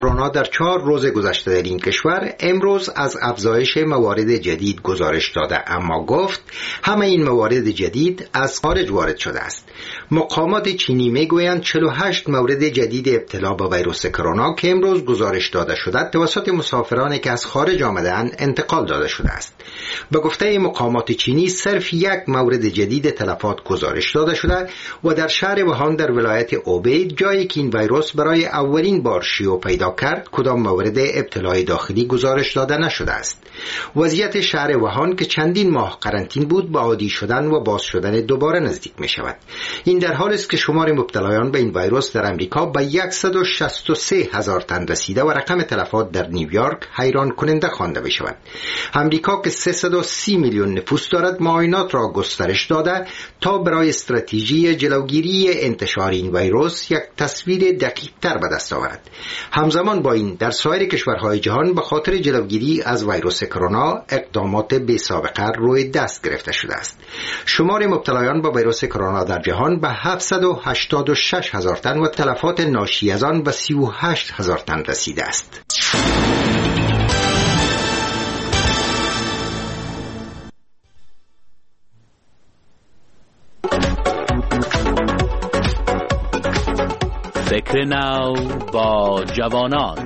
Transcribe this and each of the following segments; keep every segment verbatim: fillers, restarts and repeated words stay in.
کرونا در چهار روز گذشته در این کشور امروز از افزایش موارد جدید گزارش داده، اما گفت همه این موارد جدید از خارج وارد شده است. مقامات چینی میگویند چهل و هشت مورد جدید ابتلا با ویروس کرونا که امروز گزارش داده شده توسط مسافرانی که از خارج آمده‌اند انتقال داده شده است. به گفته مقامات چینی صرف یک مورد جدید تلفات گزارش داده شده و در شهر ووهان در ولایت اوبی، جایی که این ویروس برای اولین بار شیوع پیدا کرد، کدام مورد ابتلای داخلی گزارش داده نشده است. وضعیت شهر ووهان که چندین ماه قرنطین بود، با عادی شدن و باز شدن دوباره نزدیک می شود. این در حالی است که شمار مبتلایان به این ویروس در امریکا به صد و شصت و سه هزار تن رسیده و رقم تلفات در نیویورک حیران کننده خوانده می شود. امریکا که سیصد و سی میلیون نفوس دارد، معاینات را گسترش داده تا برای استراتژی جلوگیری انتشار این ویروس یک تصویر دقیق تر به دست آورد. همزمان با این در سایر کشورهای جهان به خاطر جلوگیری از ویروس کرونا اقدامات بی سابقه روی دست گرفته شده است. شمار مبتلایان با ویروس کرونا در جهان به هفتصد و هشتاد و شش هزار تن و تلفات ناشی از آن به سی و هشت هزار تن رسیده است. فکر نو با جوانان.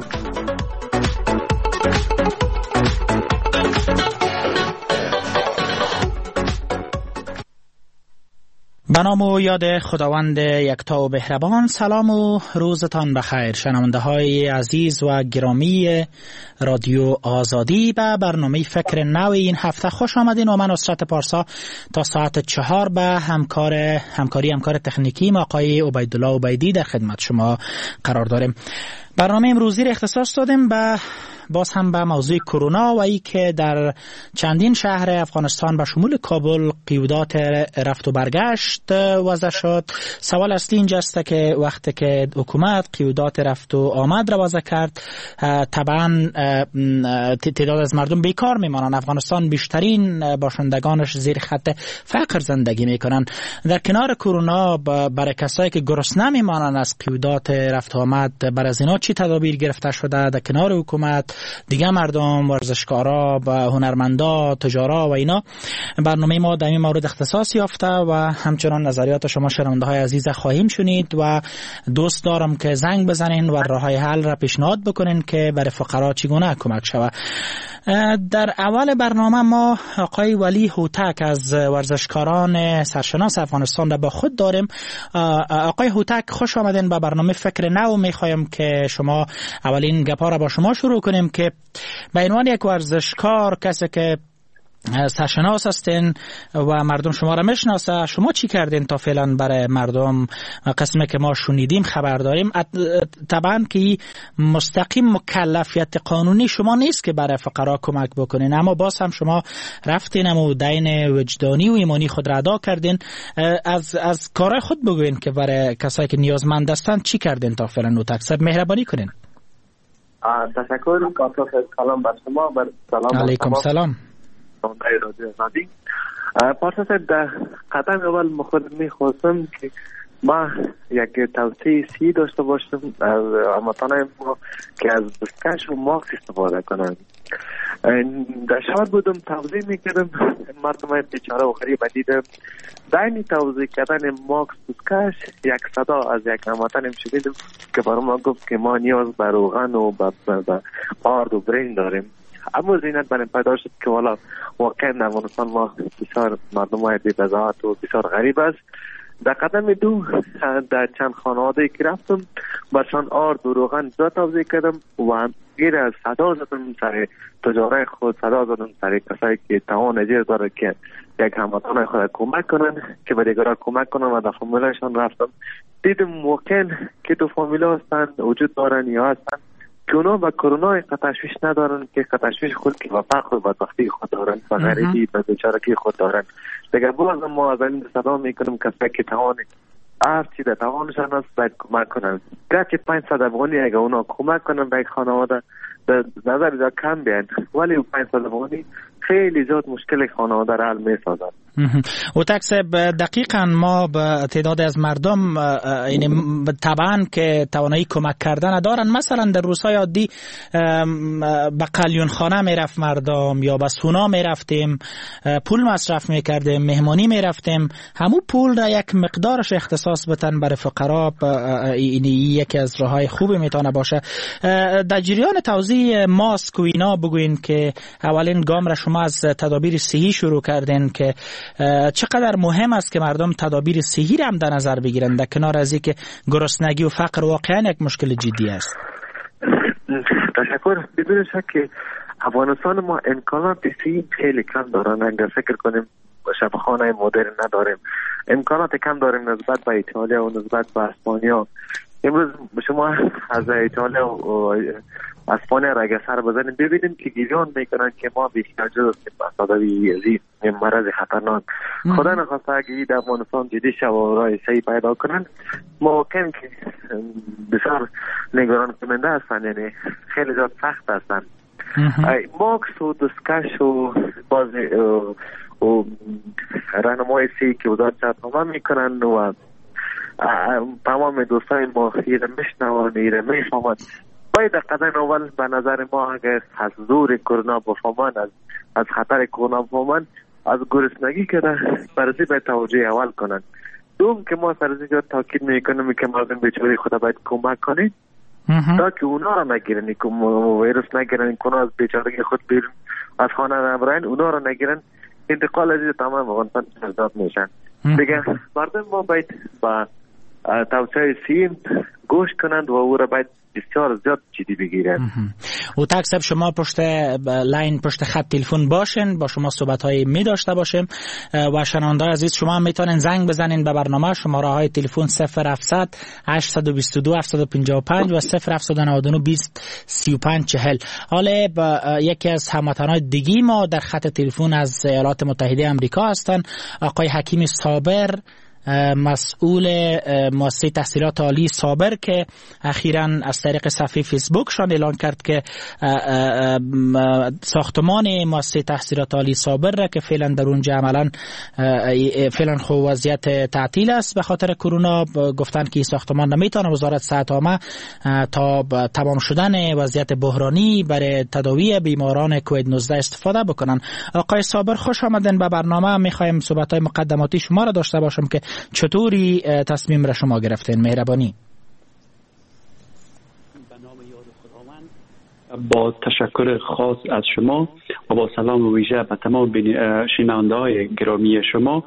به نام و یاد خداوند یکتا و مهربان. سلام و روزتان بخیر شنونده های عزیز و گرامی رادیو آزادی. به برنامه فکر نو این هفته خوش آمدین و من نصرت پارسا تا ساعت چهار به همکار همکاری همکار تکنیکی آقای عبیدالله عبیدی در خدمت شما قرار داریم. برنامه امروزی را اختصاص دادیم به باز هم به موضوع کرونا و ای که در چندین شهر افغانستان به شمول کابل قیودات رفت و برگشت وضع شد. سوال اصلی اینجا است که وقتی که حکومت قیودات رفت و آمد را وضع کرد، طبعا تعداد از مردم بیکار میمانند. افغانستان بیشترین باشندگانش زیر خط فقر زندگی میکنند. در کنار کرونا برای کسایی که گرسنه میمانند از قیودات رفت و آمد، بر از اینا چی تدابیر گرفته شده؟ در کنار حکومت دیگه مردم، ورزشکارا و هنرمندا، تجارا و اینا برنامه ما در این مورد اختصاص یافته و همچنان نظریات شما شنونده های عزیز خواهیم شنید و دوست دارم که زنگ بزنین و راه های حل را پیشنهاد بکنین که برای فقرا چگونه کمک شود. در اول برنامه ما آقای ولی هوتک از ورزشکاران سرشناس افغانستان را با خود داریم. آقای هوتک خوش آمدین به برنامه فکر نو. میخوایم که شما اولین گپا را با شما شروع کنیم که به عنوان یک ورزشکار، کسی که سرشناس هستین و مردم شما را میشناسه، شما چی کردین تا فعلا برای مردم؟ قسمی که ما شنیدیم خبر داریم طبعا که مستقیم مکلفیت قانونی شما نیست که برای فقرا کمک بکنین، اما باز هم شما رفتین و دین وجدانی و ایمانی خود را ادا کردین. از از کارهای خود بگوین که برای کسایی که نیازمند هستند چی کردین تا فعلا؟ نوتکسب مهربانی کنین. تشکر. سلام بر شما. بر سلام علیکم سلام. پارسا صاحب، در قدم اول مخود میخواستم که ما یک توصیه سی داشته باشم از هموطنان ما که از دستکش و ماکس استفاده کنند. در شهر بودم توضیح میکردم، مردم بیچاره و غریب دیدم دائمی توضیح کردن ماکس دستکش یک صدا از یک هموطن شنیدم که برای ما گفت که ما نیاز به روغن و به آرد و برین داریم. اما زینت برای پیدا شد که والا واقعا در افغانستان ما بسیار مردم های بی‌بضاعت و بسیار غریب است. در قدم دو در چند خانواده که رفتم برشان آرد و روغن جا توزیع کردم و غیر از صدا زدم سر تجاره خود، صدا زدم سر کسایی که توان اجر داره که یک هموطن خود کمک کنن که به دیگران کمک کنن و در فامیلشان رفتم. دیدم واقعا که تو فامیلا هستند وجود دارن یا هستند که اونا با کرونا تشویش ندارن، که تشویش خود که با فقر و بدبختی خود دارن و غریبی و بیچارگی خود دارن. دیگه باز ما از این صدا میکنم کسایی که توان هر چی در توانشان است باید کمک کنن. گرچه پانصد افغانی اگه اونا کمک کنن به یک خانواده در نظر دا کم بیان، ولی پانصد افغانی خیلی زیاد مشکل خانواده را حل می‌سازد. و تکسب دقیقا ما به تعداد از مردم یعنی طبعا که توانایی کمک کردن دارن، مثلا در روزهای عادی به قلیون خانه میرفت مردم یا به سونا میرفتیم پول مصرف میکردیم، مهمانی میرفتیم، همون پول را یک مقدارش اختصاص بتن برای فقرا، این یکی از راههای خوبی میتونه باشه. در جریان توزیع ماسک و اینا بگوین که اولین گام را شما از تدابیر صحی شروع کردین که چقدر مهم است که مردم تدابیر صحی را هم در نظر بگیرند، در کنار از اینکه گرسنگی و فقر واقعا یک مشکل جدی است. تشکر. بدون شک که افغانستان ما امکانات صحی خیلی کم دارن. اگر فکر کنیم شفاخانه مدرن نداریم، امکانات کم داریم نسبت به ایتالیا و نسبت به اسپانیا. امروز شما از ایتالیا و اسپانیا را اگر سر بزنیم ببینیم که گیران میکنن که ما بی‌احتیاجی هستیم به تداوی این مرض خطرناک. خدا نخواسته اگه در افغانستان جدی شو و راه صحیح پیدا کنن، ممکن که بسیار نگران کننده هستن، یعنی خیلی زیاد سخت هستن. ماکس و دستکش و باز و راهنمای صحی که وزارت صحت عامه میکنن و تمام دوستای ما ایره میشنون، ایره میفهمند. باید در قدم اول به نظر ما اگر از زور کرونا بفهمن، از از خطر کرونا بفهمن، از گرسنگی که برزی باید توجه اول کنن. دوم که ما سرزی جا تاکید میکنیم که مردم بیچاره خدا باید کمک کنید تا که اونا را نگیرن، ویروس نگیرن، کنه از بیچارگی خود بیرون از خانه نبرن، اونا را نگیرن، انتقال از تمام افغانستان جذاب میشن. دیگه مردم ما باید با توصیه سیم گوش کنند و او را باید بسیار زیاد جدی بگیرند. و تکسب شما پشت لاین پشت خط تلفن باشین، با شما صحبت های می داشته باشیم و شنونده عزیز شما هم میتونین زنگ بزنین به برنامه. شماره های تلفن صفر هفتصد هشتصد و بیست و دو هفتصد و پنجاه و پنج و صفر هفتصد و نود و نه بیست سی و پنج چهل. حالا یکی از هموطنان دیگی ما در خط تلفن از ایالات متحده آمریکا هستن، آقای حکیم صابر، مسئول مؤسسه تحصیلات عالی صابر که اخیراً از طریق صفحه فیسبوکشان اعلان کرد که ساختمان مؤسسه تحصیلات عالی صابر را که فعلا در اونجا عملاً فعلا خو وضعیت تعطیل است به خاطر کرونا، گفتن که این ساختمان نمیتونه وزارت صحت عامه تا تمام شدن وضعیت بحرانی برای تداوی بیماران کووید نوزده استفاده بکنن. آقای صابر خوش آمدن به برنامه. میخوایم صحبت‌های مقدماتی شما را داشته باشم که چطوری تصمیم را شما گرفتین؟ مهربانی. با تشکر خاص از شما و با سلام ویژه به تمام شنونده های گرامی شما،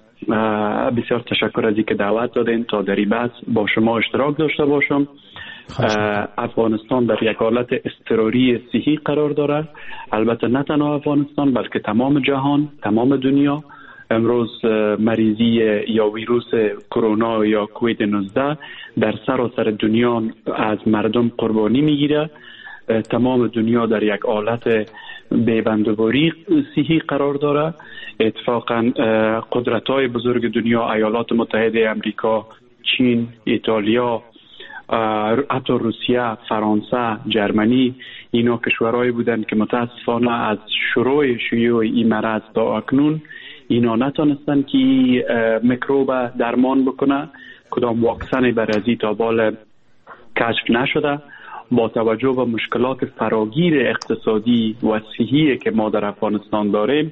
بسیار تشکر از اینکه دعوت دادین تا در این بحث با شما اشتراک داشته باشم. افغانستان در یک حالت اضطراری صحی قرار دارد، البته نه تنها افغانستان بلکه تمام جهان، تمام دنیا. امروز مریضی یا ویروس کرونا یا کووید نوزده در سراسر دنیا از مردم قربانی میگیره. تمام دنیا در یک حالت بی‌بندوباری صحی قرار داره. اتفاقا قدرت‌های بزرگ دنیا، ایالات متحده آمریکا، چین، ایتالیا، حتی روسیه، فرانسه، جرمنی، اینا کشورهایی بودند که متاسفانه از شروع شیوع این مرض تا اکنون اینا نتونستن که میکروب درمان بکنه. کدام واکسن برای تا بال کشف نشده. با توجه به مشکلات فراگیر اقتصادی و صحی که ما در افغانستان داریم،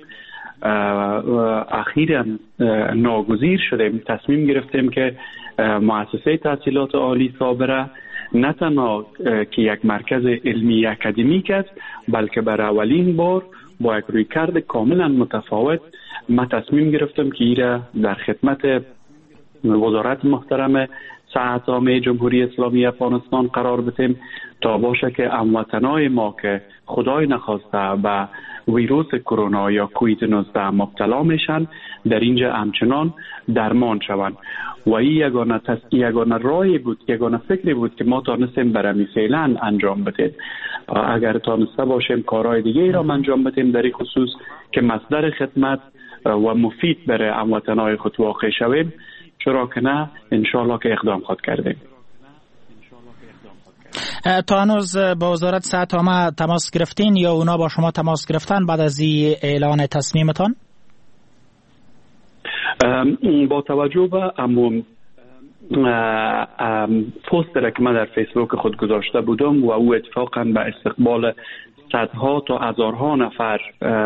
اخیراً ناگزیر شدیم، تصمیم گرفتیم که مؤسسه تحصیلات عالی صابره نه تنها که یک مرکز علمی اکادمیک است، بلکه برای اولین بار با یک رویکرد کاملا متفاوت ما تصمیم گرفتم که ایره در خدمت وزارت محترم صحت عامه جمهوری اسلامی افغانستان قرار بدیم تا باشه که هموطنای ما که خدای نخواسته به ویروس کرونا یا کووید نوزده مبتلا میشن در اینجا همچنان درمان شوند. و این یگانه تس... یگانه راهی بود، یگانه فکری بود که ما تانستیم برای فعلا انجام بدیم. اگر تانسته باشیم کارهای دیگه ای را انجام بدیم در این خصوص که مصدر خدمت و مفید برای هموطنای خود واقع شویم، چرا که نه، انشالله که اقدام خود کردیم. تا هنوز با وزارت صحت عامه تماس گرفتین یا اونا با شما تماس گرفتن بعد از این اعلان تصمیمتان؟ با توجه به امون پوستر که من در فیسبوک خود گذاشته بودم و او اتفاقا به استقبال صدها تا هزارها نفر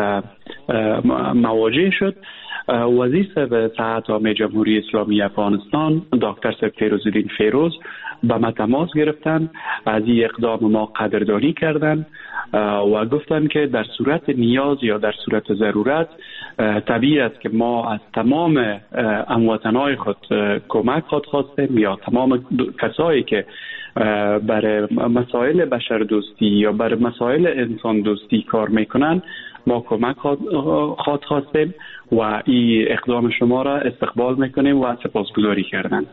مواجه شد، وزیر به صحت عامه جمهوری اسلامی افغانستان دکتر صاحب فیروزالدین فیروز به ما تماس گرفتن، از این اقدام ما قدردانی کردن و گفتن که در صورت نیاز یا در صورت ضرورت طبیعی است که ما از تمام هموطنان خود کمک خود خواستیم یا تمام کسایی که برای مسائل بشر دوستی یا برای مسائل انسان دوستی کار میکنن ما کمک خود خواستیم و این اقدام شما را استقبال میکنیم و سپاسگزاری کردن.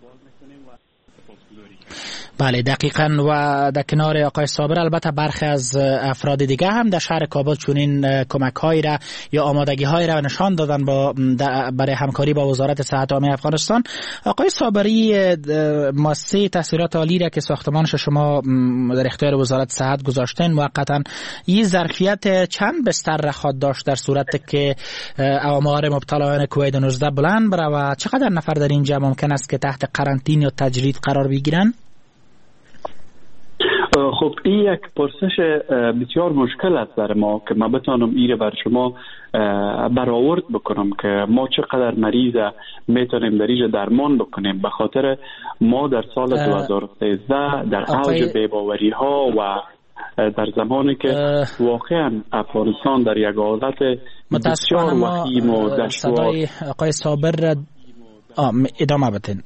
بله دقیقاً. و در کنار آقای صابر البته برخی از افراد دیگه هم در شهر کابل چونین کمک هایی را یا آمادگی هایی را نشان دادن با برای همکاری با وزارت صحت عامه افغانستان. آقای صابری، مؤسسه تحصیلات عالی را که ساختمانش شما در اختیار وزارت صحت گذاشتین موقتا، این ظرفیت چند بستر را خواهد داشت در صورت که آمار مبتلایان کووید نوزده بلند بره و چقدر نفر در اینجا ممکن است که تحت قرنطینه یا تجرید قرار بگیرن؟ خب این یک پرسش بسیار مشکل است برای ما که ما بتانم ایره بر شما برآورد بکنم که ما چقدر مریض میتونیم در اینجا درمان بکنیم، به خاطر ما در سال دو هزار و سیزده در اوج بی‌باوری ها و در زمانی که واقعا افغانستان در یک حالت بسیار وخیم و دشوار. آقای صابر ادامه بدین.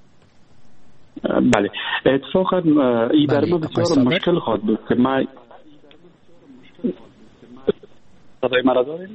بله اتفاقا این در ما بسیار مشکل خواهد بود که ما صدای مرا داریم؟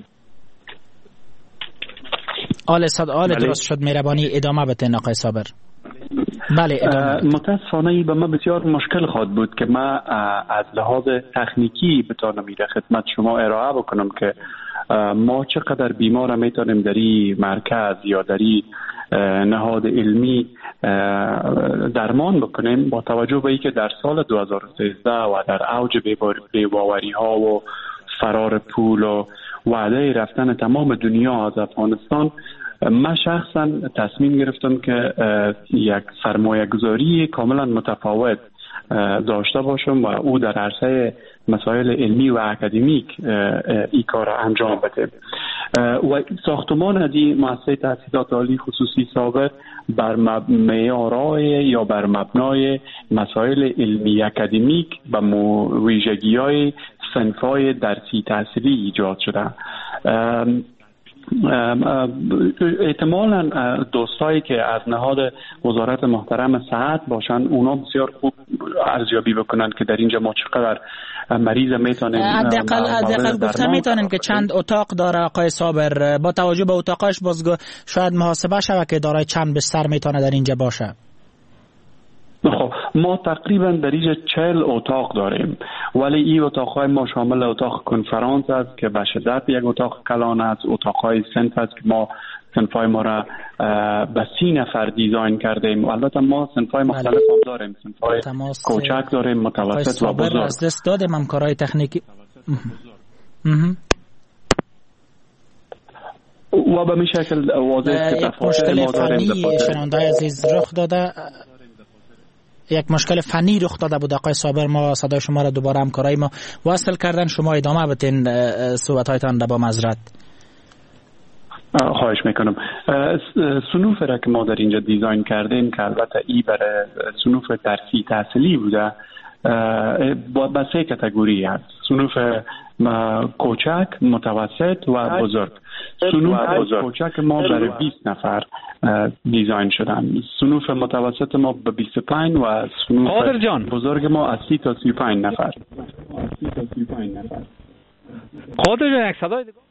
آل صد آل درست شد، مهربانی ادامه بدین آقای صابر. بله متاسفانه این به ما بسیار مشکل خواهد بود که ما از لحاظ تکنیکی بتانم این خدمت شما ارائه بکنم که ما چقدر بیمار میتونیم در این مرکز یا در این نهاد علمی درمان بکنیم، با توجه به اینکه در سال دو هزار و سیزده و در اوج بی‌باوری ها و فرار پول و وعده رفتن تمام دنیا از افغانستان، من شخصا تصمیم گرفتم که یک سرمایه گذاری کاملا متفاوت داشته باشم و او در عرصه مسائل علمی و اکادمیک این کار را انجام بده. و ساختمان از این مؤسسه تحصیلات عالی خصوصی سابق بر معیارهای یا بر مبنای مسائل علمی اکادمیک و ویژگی‌های صنف‌های درسی تحصیلی ایجاد شده. احتمالاً دوستایی که از نهاد وزارت محترم صحت باشن اونا بسیار خوب ارزیابی بکنن که در اینجا ما چقدر مریض میتونیم حداقل حداقل گفته میتونیم که چند اتاق داره آقای صابر، با توجه به اتاقاش بازگو شاید محاسبه شوه که دارای چند بستر میتونه در اینجا باشه. خب ما تقریبا در اینجا چهل اتاق داریم، ولی این اتاقهای ما شامل اتاق کنفرانس است که به شدت یک اتاق کلان است، اتاقهای صنف است که ما صنفای ما را به سی نفر دیزاین کردیم و البته ما صنفای مختلف هم داریم، صنفای کوچک داریم، متوسط و بزرگ. از دست دادیم همکارای تکنیکی و به می شکل واضح که تفاوت ما داریم. شنونده عزیز رخ داده یک مشکل فنی رخ داده بود آقای صابر، ما صدای شما را دوباره همکارای ما وصل کردن، شما ادامه بدین صحبت‌هایتان را با معذرت. خواهش میکنم. صنوف را که ما در اینجا دیزاین کردیم که البته ای برای صنوف درسی تحصیلی بوده با سه کاتگوری هست: صنوف کوچک، متوسط و بزرگ. صنوف کوچک ما برای بیست نفر دیزاین شدن، صنوف متوسط ما به بیست و پنج و صنوف بزرگ ما از سی تا سی و پنج نفر. قادر جان یک صدای دیگه.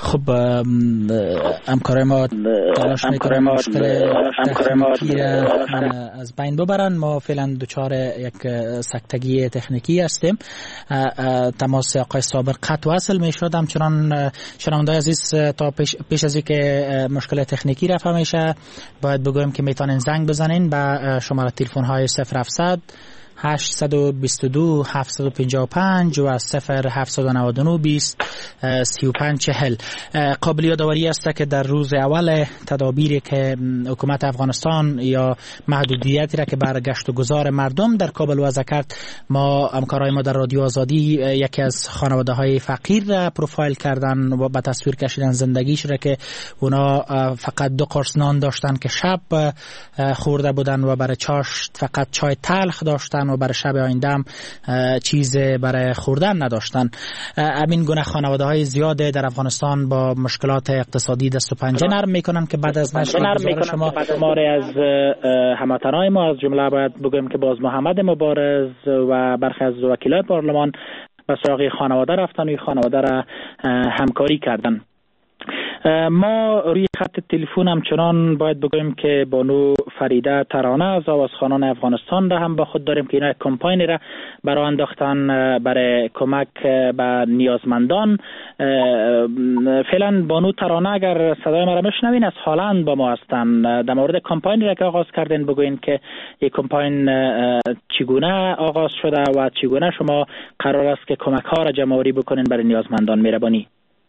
خب همکارای ما تلاش میکنن مشکل تکنیکی را از بین ببرن. ما فعلا دچار یک سکتگی تکنیکی هستیم. تماس آقای صابر قطع و وصل میشد. همچنان شنونده‌های عزیز تا پیش, پیش از اینکه مشکل تکنیکی رفع میشه باید بگویم که میتونین زنگ بزنین به شماره تلفن های صفر هفتصد هشت دو دو هفت پنج پنج و صفر هفت نه نه بیست سی و پنج چهل. قابل یادآوری است که در روز اول تدابیری که حکومت افغانستان یا محدودیتی را که بر گشت و گذار مردم در کابل وضع کرد، ما همکارای ما در رادیو آزادی یکی از خانواده های فقیر را پروفایل کردن و به تصویر کشیدن زندگیش را که اونا فقط دو قرص نان داشتن که شب خورده بودن و برای چاشت فقط چای تلخ داشتن و برای شب آینده هم چیز برای خوردن نداشتن. همین گونه خانواده های زیاده در افغانستان با مشکلات اقتصادی دست و پنجه نرم میکنن که بعد از نشر گزارش شما شماره از هموطنان ما از جمله باید بگویم که باز محمد مبارز و برخی از وکیلای پارلمان به سراغ خانواده رفتن و این خانواده را همکاری کردن. ما روی خط تلفن همچنان باید بگویم که بانو فریده ترانه از آوازخوانان افغانستان را هم با خود داریم که اینا یک کمپاینی را برای انداختن برای کمک به نیازمندان. فعلا بانو ترانه اگر صدای ما را بشنوین از هالند با ما هستن. در مورد کمپاینی را که آغاز کردین بگوین که یک کمپاین چگونه آغاز شده و چگونه شما قرار است که کمک ها را جمع آوری بکنین برای نیازمندان. مهربانی.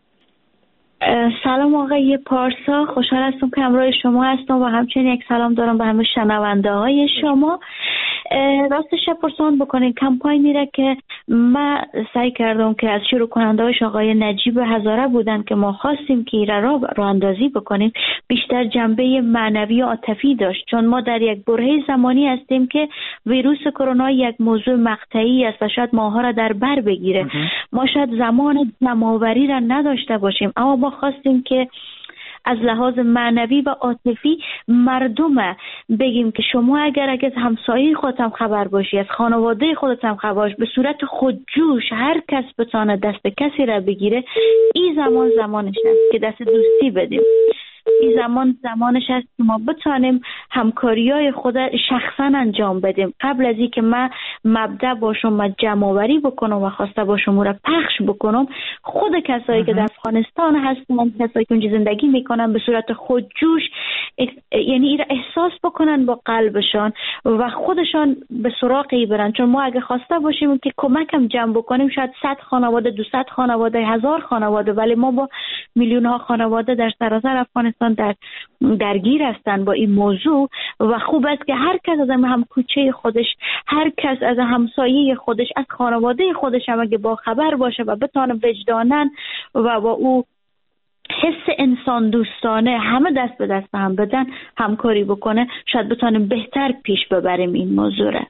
سلام آقای پارسا، خوشحال هستم که همراه شما هستم و همچنین یک سلام دارم به همه شنونده های شما. راستش پرسان بکنید کمپاینی را که ما سعی کردم که از شروع کننده هاش آقای نجیب هزاره بودن که ما خواستیم که ایره را راه اندازی بکنیم، بیشتر جنبه معنوی و عاطفی داشت، چون ما در یک برهه زمانی هستیم که ویروس کرونا یک موضوع مقطعی است و شاید ماها را در بر بگیره. ما شاید زمان جمع‌آوری را نداشته باشیم، اما ما خواستیم که از لحاظ معنوی و عاطفی مردم بگیم که شما اگر اگر از همسایه خودت هم خبر باشی، از خانواده خودت هم خبر باش، به صورت خودجوش هر کس بتونه دست کسی را بگیره، این زمان زمانش است که دست دوستی بدیم. این زمان زمانش است که ما بتانیم همکاری‌های خود شخصا انجام بدیم. قبل از اینکه من مبدأ باشم و جمع‌آوری بکنم و خواسته باشم و را پخش بکنم، خود کسایی که در افغانستان هستن، کسایی که اونجا زندگی میکنن، به صورت خودجوش یعنی این را احساس بکنن با قلبشان و خودشان به سراغی برن. چون ما اگه خواسته باشیم که کمکم جمع بکنیم شاید صد خانواده، دویست خانواده، هزار خانواده، ولی ما با میلیون ها خانواده در سراسر افغانستان در درگیر هستن با این موضوع و خوب است که هر کس از هم کوچه خودش، هر کس از همسایه خودش، از خانواده خودش هم اگه با خبر باشه و بتونه وجدانن و با او حس انسان دوستانه همه دست به دست هم بدن، همکاری بکنه، شاید بتونیم بهتر پیش ببریم این موضوع را.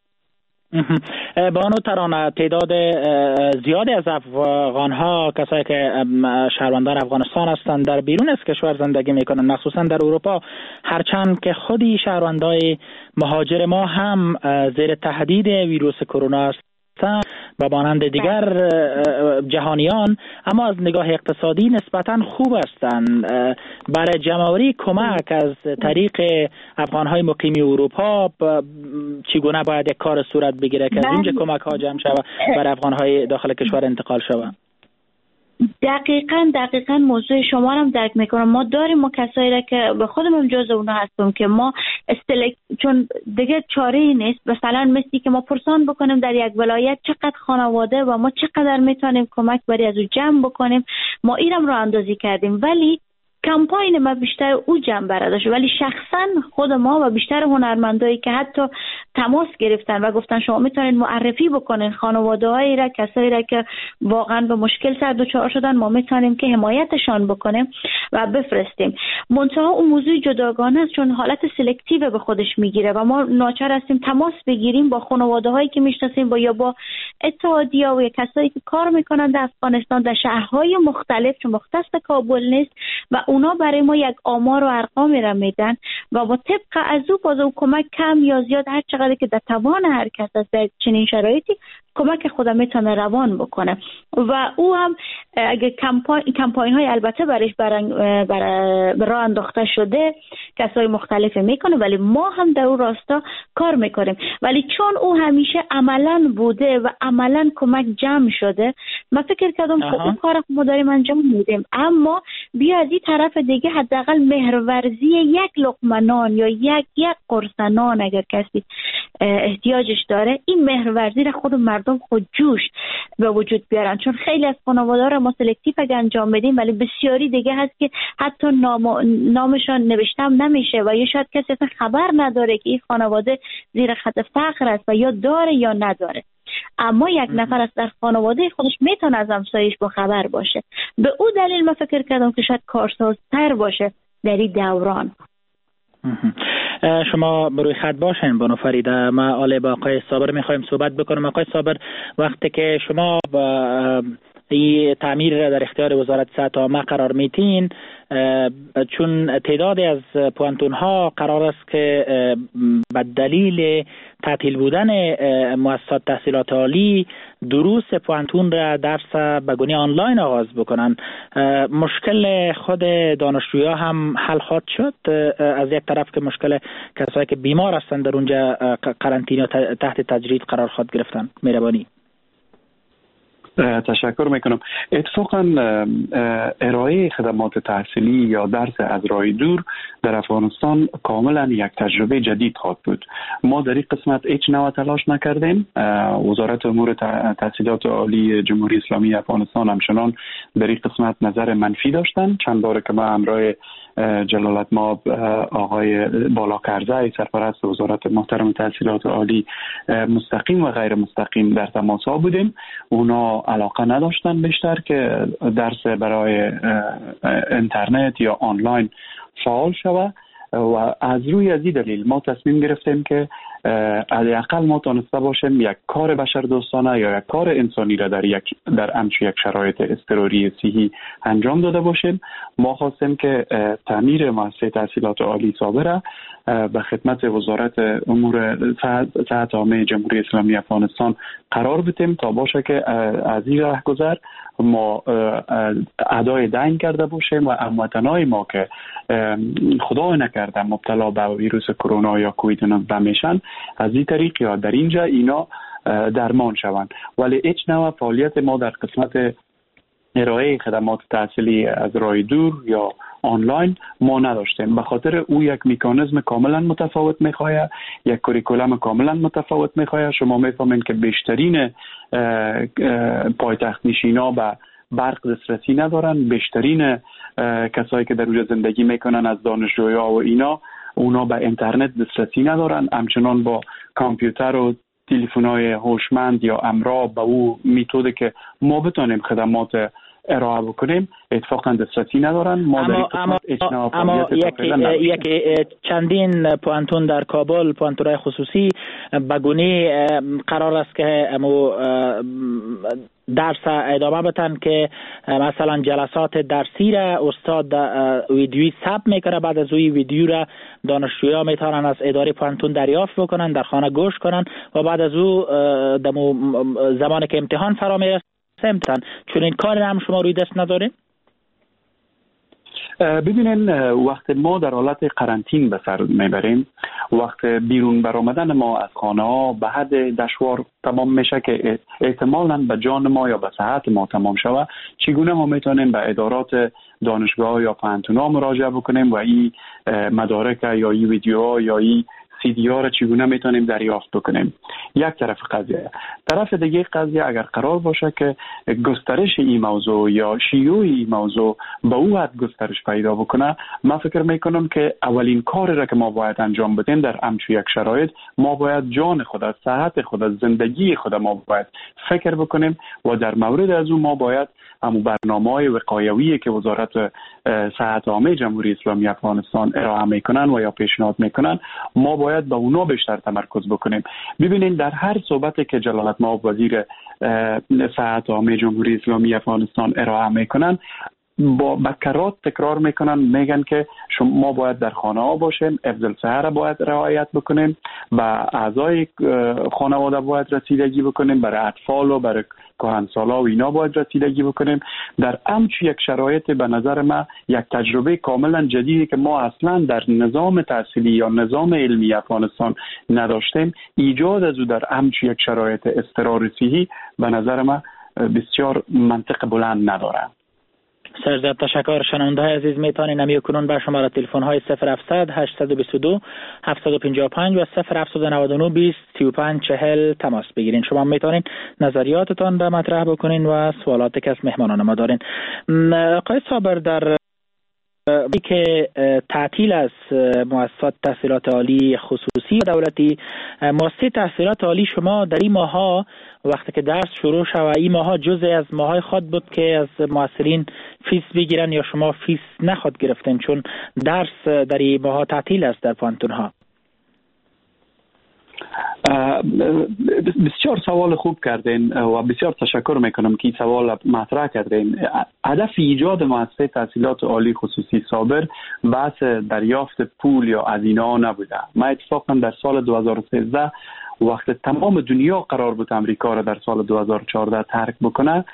بانو ترانه، تعداد زیادی از افغان‌ها، کسایی که شهروندان افغانستان هستند، در بیرون از کشور زندگی میکنن، مخصوصا در اروپا، هرچند که خودی شهروندای مهاجر ما هم زیر تهدید ویروس کرونا است و مانند دیگر جهانیان، اما از نگاه اقتصادی نسبتا خوب هستند. برای جمع‌آوری کمک از طریق افغان‌های مقیم اروپا چگونه باید یک کار صورت بگیره که از اینجا کمک‌ها جمع شود برای افغان‌های داخل کشور انتقال شود؟ دقیقاً دقیقاً موضوع شما رو هم درک میکنم. ما داریم ما کسایی را که به خودمون جز اونا هستم که ما استلک چون دیگه چاره ای نیست، مثلا مثلی که ما پرسان بکنیم در یک ولایت چقدر خانواده و ما چقدر میتونیم کمک برای از او جمع بکنیم، ما اینم رو اندازی کردیم، ولی کمپاین ما بیشتر او جنبه را داشت. ولی شخصا خود ما و بیشتر هنرمندایی که حتی تماس گرفتن و گفتن شما میتونید معرفی بکنین خانواده‌هایی را، کسایی را که واقعا به مشکل سر دچار شدن، ما میتونیم که حمایتشان بکنیم و بفرستیم. منتها اون موضوع جداگانه است چون حالت سلکتیو به خودش میگیره و ما ناچار هستیم تماس بگیریم با خانواده‌هایی که میشناسیم، با یا با اتحادیه و کسایی که کار میکنن در افغانستان در شهرهای مختلف، چون مختص کابل نیست، و اونا برای ما یک آمار و ارقامی را میدن و با طبق از او باز او کمک کم یا زیاد هر چقدر که در توان هر کس است در چنین شرایطی کمک خود میتونه روان بکنه و او هم اگه کمپاین کمپاین های البته برش بر بر راه انداخته شده کسای مختلف میکنه، ولی ما هم در اون راستا کار میکنیم. ولی چون او همیشه عملاً بوده و عملاً کمک جمع شده، من فکر کردم که اون کار ما داریم انجام میدیم، اما بیا از این طرف دیگه حداقل مهرورزی یک لقمه نان یا یک یک قرص نان اگر کسی احتیاجش داره، این مهرورزی را خود مردم خود جوش به وجود بیارن. چون خیلی از خانواده‌ها را ما سلکتیو اگه انجام بدیم، ولی بسیاری دیگه هست که حتی نام نامشان نوشته هم نمیشه و یا شاید کسی اصلا خبر نداره که این خانواده زیر خط فقر است و یا داره یا نداره، اما یک نفر از در خانواده خودش میتونه از همسایش با خبر باشه. به او دلیل من فکر کردم که شاید کارسازتر باشه در این دوران. شما بروی خط باشین بانو فریده، ما آله با آقای صابر میخوایم صحبت بکنم. آقای صابر، وقتی که شما با این تعمیر در اختیار وزارت صحت عامه قرار میتین، چون تعدادی از پوانتون ها قرار است که به دلیل تعطیل بودن مؤسسات تحصیلات عالی دروس پوانتون را درس به گونه آنلاین آغاز بکنن، مشکل خود دانشجویان هم حل خواهد شد؟ از یک طرف که مشکل کسایی که بیمار هستند در اونجا قرنطینه تحت تجرید قرار خواهد گرفتن. مهربانی. تشکر میکنم. اتفاقا ارائه خدمات تحصیلی یا درس از راه دور در افغانستان کاملا یک تجربه جدید خواهد بود. ما در این قسمت هیچ نوع تلاش نکردیم. وزارت امور تحصیلات عالی جمهوری اسلامی افغانستان همچنان در این قسمت نظر منفی داشتن. چند بار که ما همراه جلالت مآب آقای بالاکرزی سرپرست وزارت محترم تحصیلات عالی مستقیم و غیر مستقیم در تماس ها بودیم، اونا علاقه نداشتن بیشتر که درس برای اینترنت یا آنلاین فعال شود و از روی از این دلیل ما تصمیم گرفتیم که حداقل ما تونسته باشیم یک کار بشر دوستانه یا یک کار انسانی را در یک در همچین یک شرایط اضطراری صحی انجام داده باشیم. ما خواستیم که تعمیر مؤسسه تحصیلات عالی صابره به خدمت وزارت امور صحت عامه جمهوری اسلامی افغانستان قرار بدیم تا باشه که از این راهگذر ما ادای دنگ کرده باشیم و هموطنای ما که خدا نکرده مبتلا به ویروس کرونا یا کووید نوزده میشن از این طریق یا در اینجا اینا درمان شوند. ولی هیچ نوع فعالیت ما در قسمت ارائه خدمات تحصیلی از راه دور یا آنلاین ما نداشتیم، به خاطر او یک مکانیزم کاملا متفاوت میخواه، یک کوریکولم کاملا متفاوت میخواه. شما میفهمین که بیشترین پایتخت نشینا به برق دسترسی ندارن، بیشترین کسایی که در اونجا زندگی میکنن از دانشجوها و اینا اونا به اینترنت دسترسی ندارن، همچنان با کامپیوتر و تلفن‌های هوشمند یا امرا به او میتوده که ما بتونیم خدمات ارائه بکنیم اتفاقا دسترسی ندارن. ما اما, اما, اما یک, یک چندین پوانتون در کابل، پوانتون‌های خصوصی به گونه قرار است که امو درس ادامه بدن که مثلا جلسات درسی را استاد ویدیویی ثبت میکنه، بعد از اوی ویدیو را دانشجویان میتونن از اداره پوانتون دریافت بکنن، در خانه گوش کنن و بعد از او دمو زمانی که امتحان فرا میرسه امتحان. چون این کار هم شما روی دست نداره؟ ببینین وقت ما در حالت قرنطین به سر میبریم، وقت بیرون برآمدن ما از خانه ها به حد دشوار تمام میشه که احتمالاً به جان ما یا به صحت ما تمام شود، چگونه ما میتونیم به ادارات دانشگاه یا پوهنتون‌ها مراجعه بکنیم و این مدارک یا این ویدیوها یا این سی دی ها را چگونه میتونیم دریافت بکنیم. یک طرف قضیه. طرف دیگه قضیه اگر قرار باشه که گسترش این موضوع یا شیوع این موضوع به او حد گسترش پیدا بکنه، من فکر میکنم که اولین کاری را که ما باید انجام بدیم در همچون یک شرایط، ما باید جان خود، از صحت خود، از زندگی خود ما باید فکر بکنیم و در مورد از اون ما باید همو برنامه‌های وقایویی که وزارت صحت عامه جمهوری اسلامی افغانستان ارائه میکنن و یا پیشنهاد میکنن ما باید به اونا بیشتر تمرکز بکنیم. ببینید در هر صحبتی که جلالت مآب وزیر صحت عامه جمهوری اسلامی افغانستان ارائه میکنن، با بکرات تکرار میکنن، میگن که شما ما باید در خانه ها باشیم، حفظ الصحه باید رعایت بکنیم، به اعضای خانواده باید رسیدگی بکنیم، برای اطفال و برای کهنسالا و اینا باید رسیدگی بکنیم. در همچین یک شرایط به نظر من یک تجربه کاملا جدیدی که ما اصلا در نظام تحصیلی یا نظام علمی افغانستان نداشتیم، ایجاد از او در همچین یک شرایط اضطرار صحی به نظر من بسیار منطق بلند نداره. سرزد تشکر. شنونده های عزیز میتونین نمی کنون به شماره تلفن های صفر هفتصد هشتصد و بیست و دو هفتصد و پنجاه و پنج و صفر هفتصد و نود و نه بیست سی و پنج چهل تماس بگیرین. شما میتونین نظریاتتان را مطرح بکنین و سوالاتی که از مهمانان ما دارین. آقای صابر، در وقتی که تعطیل از مؤسسات تحصیلات عالی خصوصی و دولتی، مؤسسه تحصیلات عالی شما در این ماها وقتی که درس شروع شد، این ماها جزء از ماهای خود بود که از معسرین فیس بگیرن یا شما فیس نخود گرفتین چون درس در این ماها تعطیل است در پانتون ها؟ بسیار سوال خوب کردین و بسیار تشکر میکنم که این سوال مطرح کردین. هدف ایجاد مؤسسه تحصیلات عالی خصوصی صابر بحث دریافت پول یا هزینه ها نبوده. من اتفاقا در سال دو هزار و سیزده وقت تمام دنیا قرار بود امریکا را در سال دو هزار و چهارده ترک بکنه،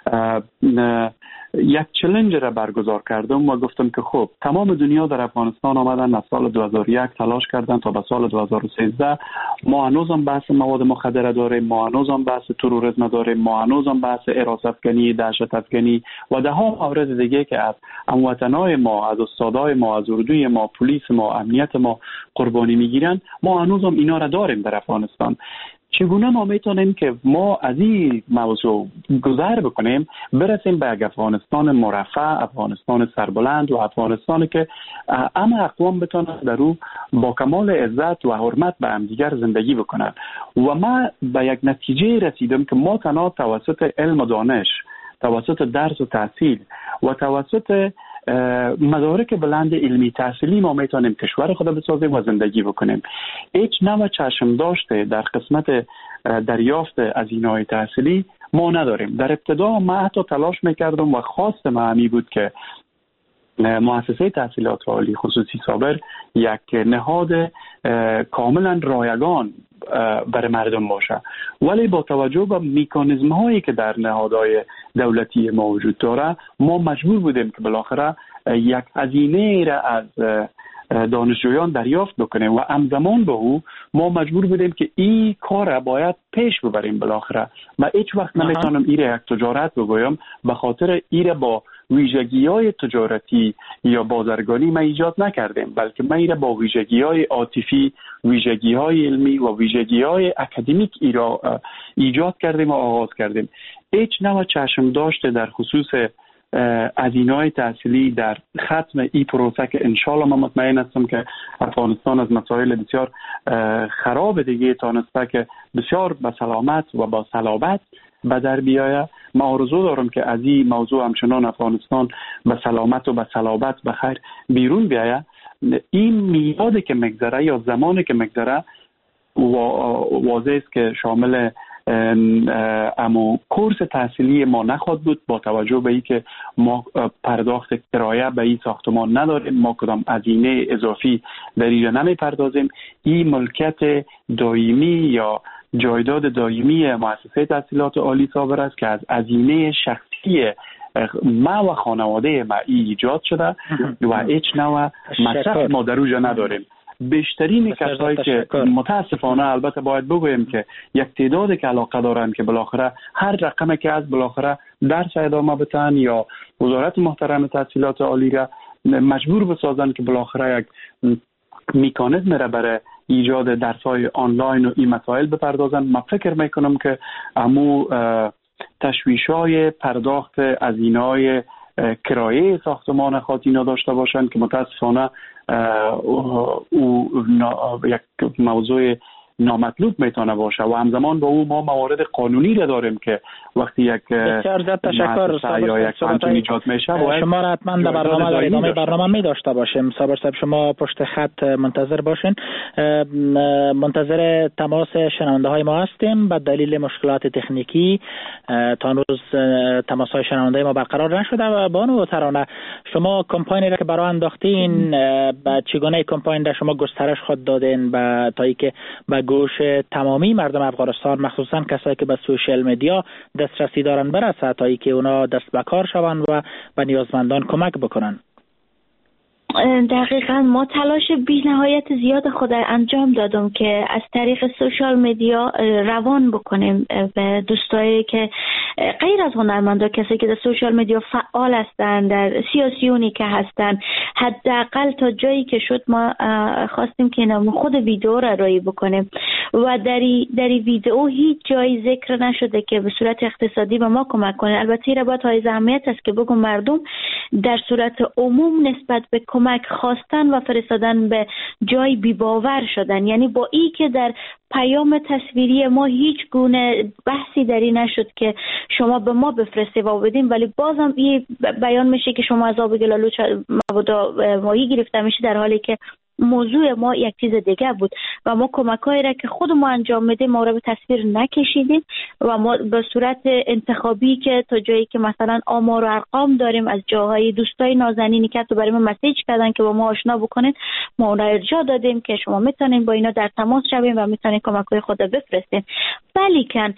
یک چالش را برگزار کردم و گفتم که خب تمام دنیا در افغانستان آمدن، از سال دو هزار و یک تلاش کردن تا به سال دو هزار و سیزده. ما هنوزم بحث مواد مخدر داریم، ما هنوزم بحث تروریسم داریم، ما هنوزم بحث حراست افغانی، دهشت افغانی و ده ها مورد دیگه که از هموطنای ما، از استادای ما، از اردوی ما، پلیس ما، امنیت ما قربانی میگیرن. ما هنوزم اینا را داریم در افغانستان. چگونه ما میتونیم که ما از این موضوع گذر بکنیم برسیم به یک افغانستان مرفه، افغانستان سربلند و افغانستانی که همه اقوام بتونن در او با کمال عزت و حرمت به همدیگر زندگی بکنن. و ما به یک نتیجه رسیدم که ما تنها توسط علم و دانش، توسط درس و تحصیل و توسط مدارک بلند علمی تحصیلی ما میتونیم کشور خود بسازیم و زندگی بکنیم. هیچ نوع چشم داشته در قسمت دریافت هزینه‌های تحصیلی ما نداریم. در ابتدا ما حتی تلاش میکردم و خواست ما همی بود که مؤسسه تحصیلات عالی خصوصی صابر یک نهاد کاملا رایگان برای مردم باشه، ولی با توجه به مکانیزم هایی که در نهادهای دولتی ما وجود داره ما مجبور بودیم که بالاخره یک هزینه را از دانشجویان دریافت بکنیم و همزمان به او ما مجبور بودیم که این کار را باید پیش ببریم. بالاخره من هیچ وقت نمیتونم این را یک تجارت بگویم، به خاطر این را با ویژگی‌های تجارتی یا بازرگانی ما ایجاد نکردیم، بلکه ما این را با ویژگی‌های عاطفی، ویژگی‌های علمی و ویژگی‌های اکادمیک ایجاد کردیم و آغاز کردیم. هیچ نوع چشم داشته در خصوص هزینه‌های تحصیلی در ختم این پروسه که انشالله من مطمئن هستم که افغانستان از مسائل بسیار خراب دیگه تانسته که بسیار با سلامت و با صلابت به در بیایه. ما آرزو دارم که از این موضوع همچنان افغانستان به سلامت و به صلابت به خیر بیرون بیایه. این میادی که مگذره یا زمانی که مگذره واضح است که شامل اما کورس تحصیلی ما نخواهد بود، با توجه به اینکه ما پرداخت کرایه به این ساختمان نداریم، ما کدام هزینه اضافی در اینجا نمیپردازیم. این ملکیت دائمی یا جایداد دائمی مؤسسه تحصیلات عالی صابر است که از هزینه شخصی ما و خانواده ما ایجاد شده و هیچ نوع مصرف ما در اونجا نداریم. بیشترین کسایی که متاسفانه البته باید بگویم که یک تعدادی که علاقه دارن که بالاخره هر رقمی که از بالاخره درس ادامه بدن یا وزارت محترم تحصیلات عالی را مجبور بسازن که بالاخره یک مکانیزم را برای ایجاد درس‌های آنلاین و این مسائل بپردازن. من فکر میکنم که امو تشویش‌های پرداخت هزینه‌های کرایه ساختمان خود اینا داشته باشند که متاسفانه او یک موضوع نامطلوب میتونه باشه و همزمان با او ما موارد قانونی را داریم که وقتی یک بسیار زیاد تشکر یا یک فنتون ایجاد میشه شما را حتما در برنامه در ادامه برنامه می داشته باشیم. صابر صاحب شما پشت خط منتظر باشین. منتظر تماس شنونده های ما هستیم. به دلیل مشکلات تکنیکی تا روز تماس های شنونده ما برقرار نشده و بانو ترانه شما کمپاینی را که برای انداختین به چگونه کمپاین را شما گسترش خود دادین به تا اینکه به گوش تمامی مردم افغانستان مخصوصا کسایی که به سوشال مدیا دسترسی دارن برسه تا اینکه اونا دست به کار شوند و به نیازمندان کمک بکنن؟ دقیقا ما تلاش بی نهایت زیاد خود انجام دادم که از طریق سوشال مدیا روان بکنیم به دوستایی که غیر از هنرمندا، کسی که در سوشال مدیا فعال هستند، در سیاسیونی که هستند، حداقل تا جایی که شد ما خواستیم که نام خود ویدیو را رایی بکنیم و در در ویدیو هیچ جایی ذکر نشده که به صورت اقتصادی به ما کمک کنه. البته را باید های اهمیت است که بگم مردم در صورت عموم نسبت به کمک خواستن و فرستادن به جای بی‌باور شدن. یعنی با ای که در پیام تصویری ما هیچ گونه بحثی دری نشد که شما به ما بفرسته و بدیم، ولی بازم این بیان میشه که شما از آب گلالود مبادا ماهی گرفته میشه، در حالی که موضوع ما یک چیز دیگه بود و ما کمک‌هایی را که خود ما انجام میدیم ما را به تصویر نکشیدیم و ما به صورت انتخابی که تا جایی که مثلا آمار و ارقام داریم از جاهای دوستای نازنینی که تو برای ما مسیج کردن که با ما آشنا بکنید، ما اون را ارجاع دادیم که شما میتونین با اینا در تماس شوین و میتونین کمک‌های خود بفرستین. ولیکن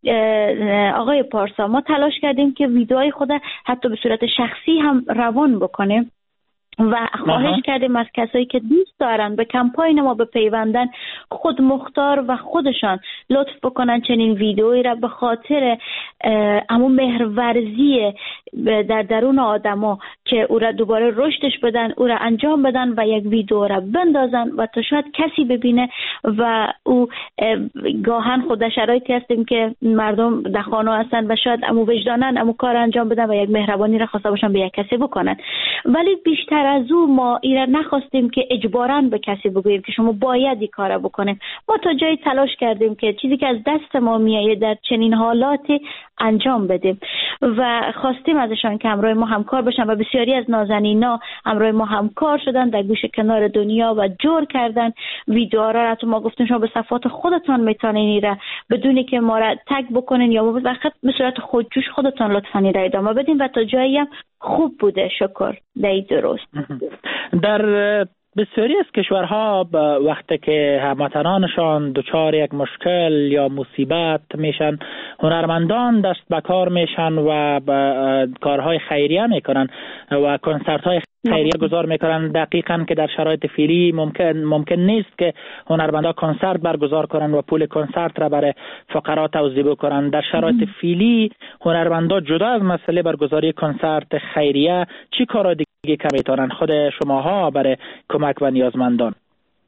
آقای پارسا ما تلاش کردیم که ویدیوهای خود حتی به صورت شخصی هم روان بکنیم و خواهش کردیم از کسایی که دوست دارن به کمپاین ما بپیوندن خود مختار و خودشان لطف بکنن چنین ویدئویی را به خاطر همون مهرورزی در درون آدما که او را دوباره رشدش بدن، او را انجام بدن و یک ویدئو را بندازن و تا شاید کسی ببینه و او گاهن خود شرایطی هستیم که مردم در خانه هستن و شاید امو وجدانن امو کار انجام بدن و یک مهربانی را خواسته باشن به یک کسی بکنن، ولی بیشتر از او ما اینا نخواستیم که اجباراً به کسی بگوییم که شما باید این کارا بکنیم. ما تا جایی تلاش کردیم که چیزی که از دست ما میایه در چنین حالاتی انجام بدیم و خواستیم ازشان که همراه ما همکار باشن و بسیاری از نازنینا همراه ما همکار شدن، در گوش کنار دنیا و جور کردن ویدیوها را. تو ما گفتیم شما به صفحات خودتان میتونین را بدونی که ما را تگ بکنین یا وقت به صورت خودجوش خودتان لطفاً را ادامه بدین و تا جایی هم خوب بوده. شکر. دی درست. در بسیاری از کشورها وقتی که هموطنانشان دچار یک مشکل یا مصیبت میشن، هنرمندان دست به کار میشن و کارهای خیریه میکنن و کنسرت های خیریه گذار میکنن. دقیقاً که در شرایط فعلی ممکن ممکن نیست که هنرمندا کنسرت برگزار کنن و پول کنسرت را برای فقرا توزیع بکنن. در شرایط فعلی هنرمندا جدا از مسئله برگزاری کنسرت خیریه چی کارا دیگه که میتونن خود شماها برای کمک و نیازمندان؟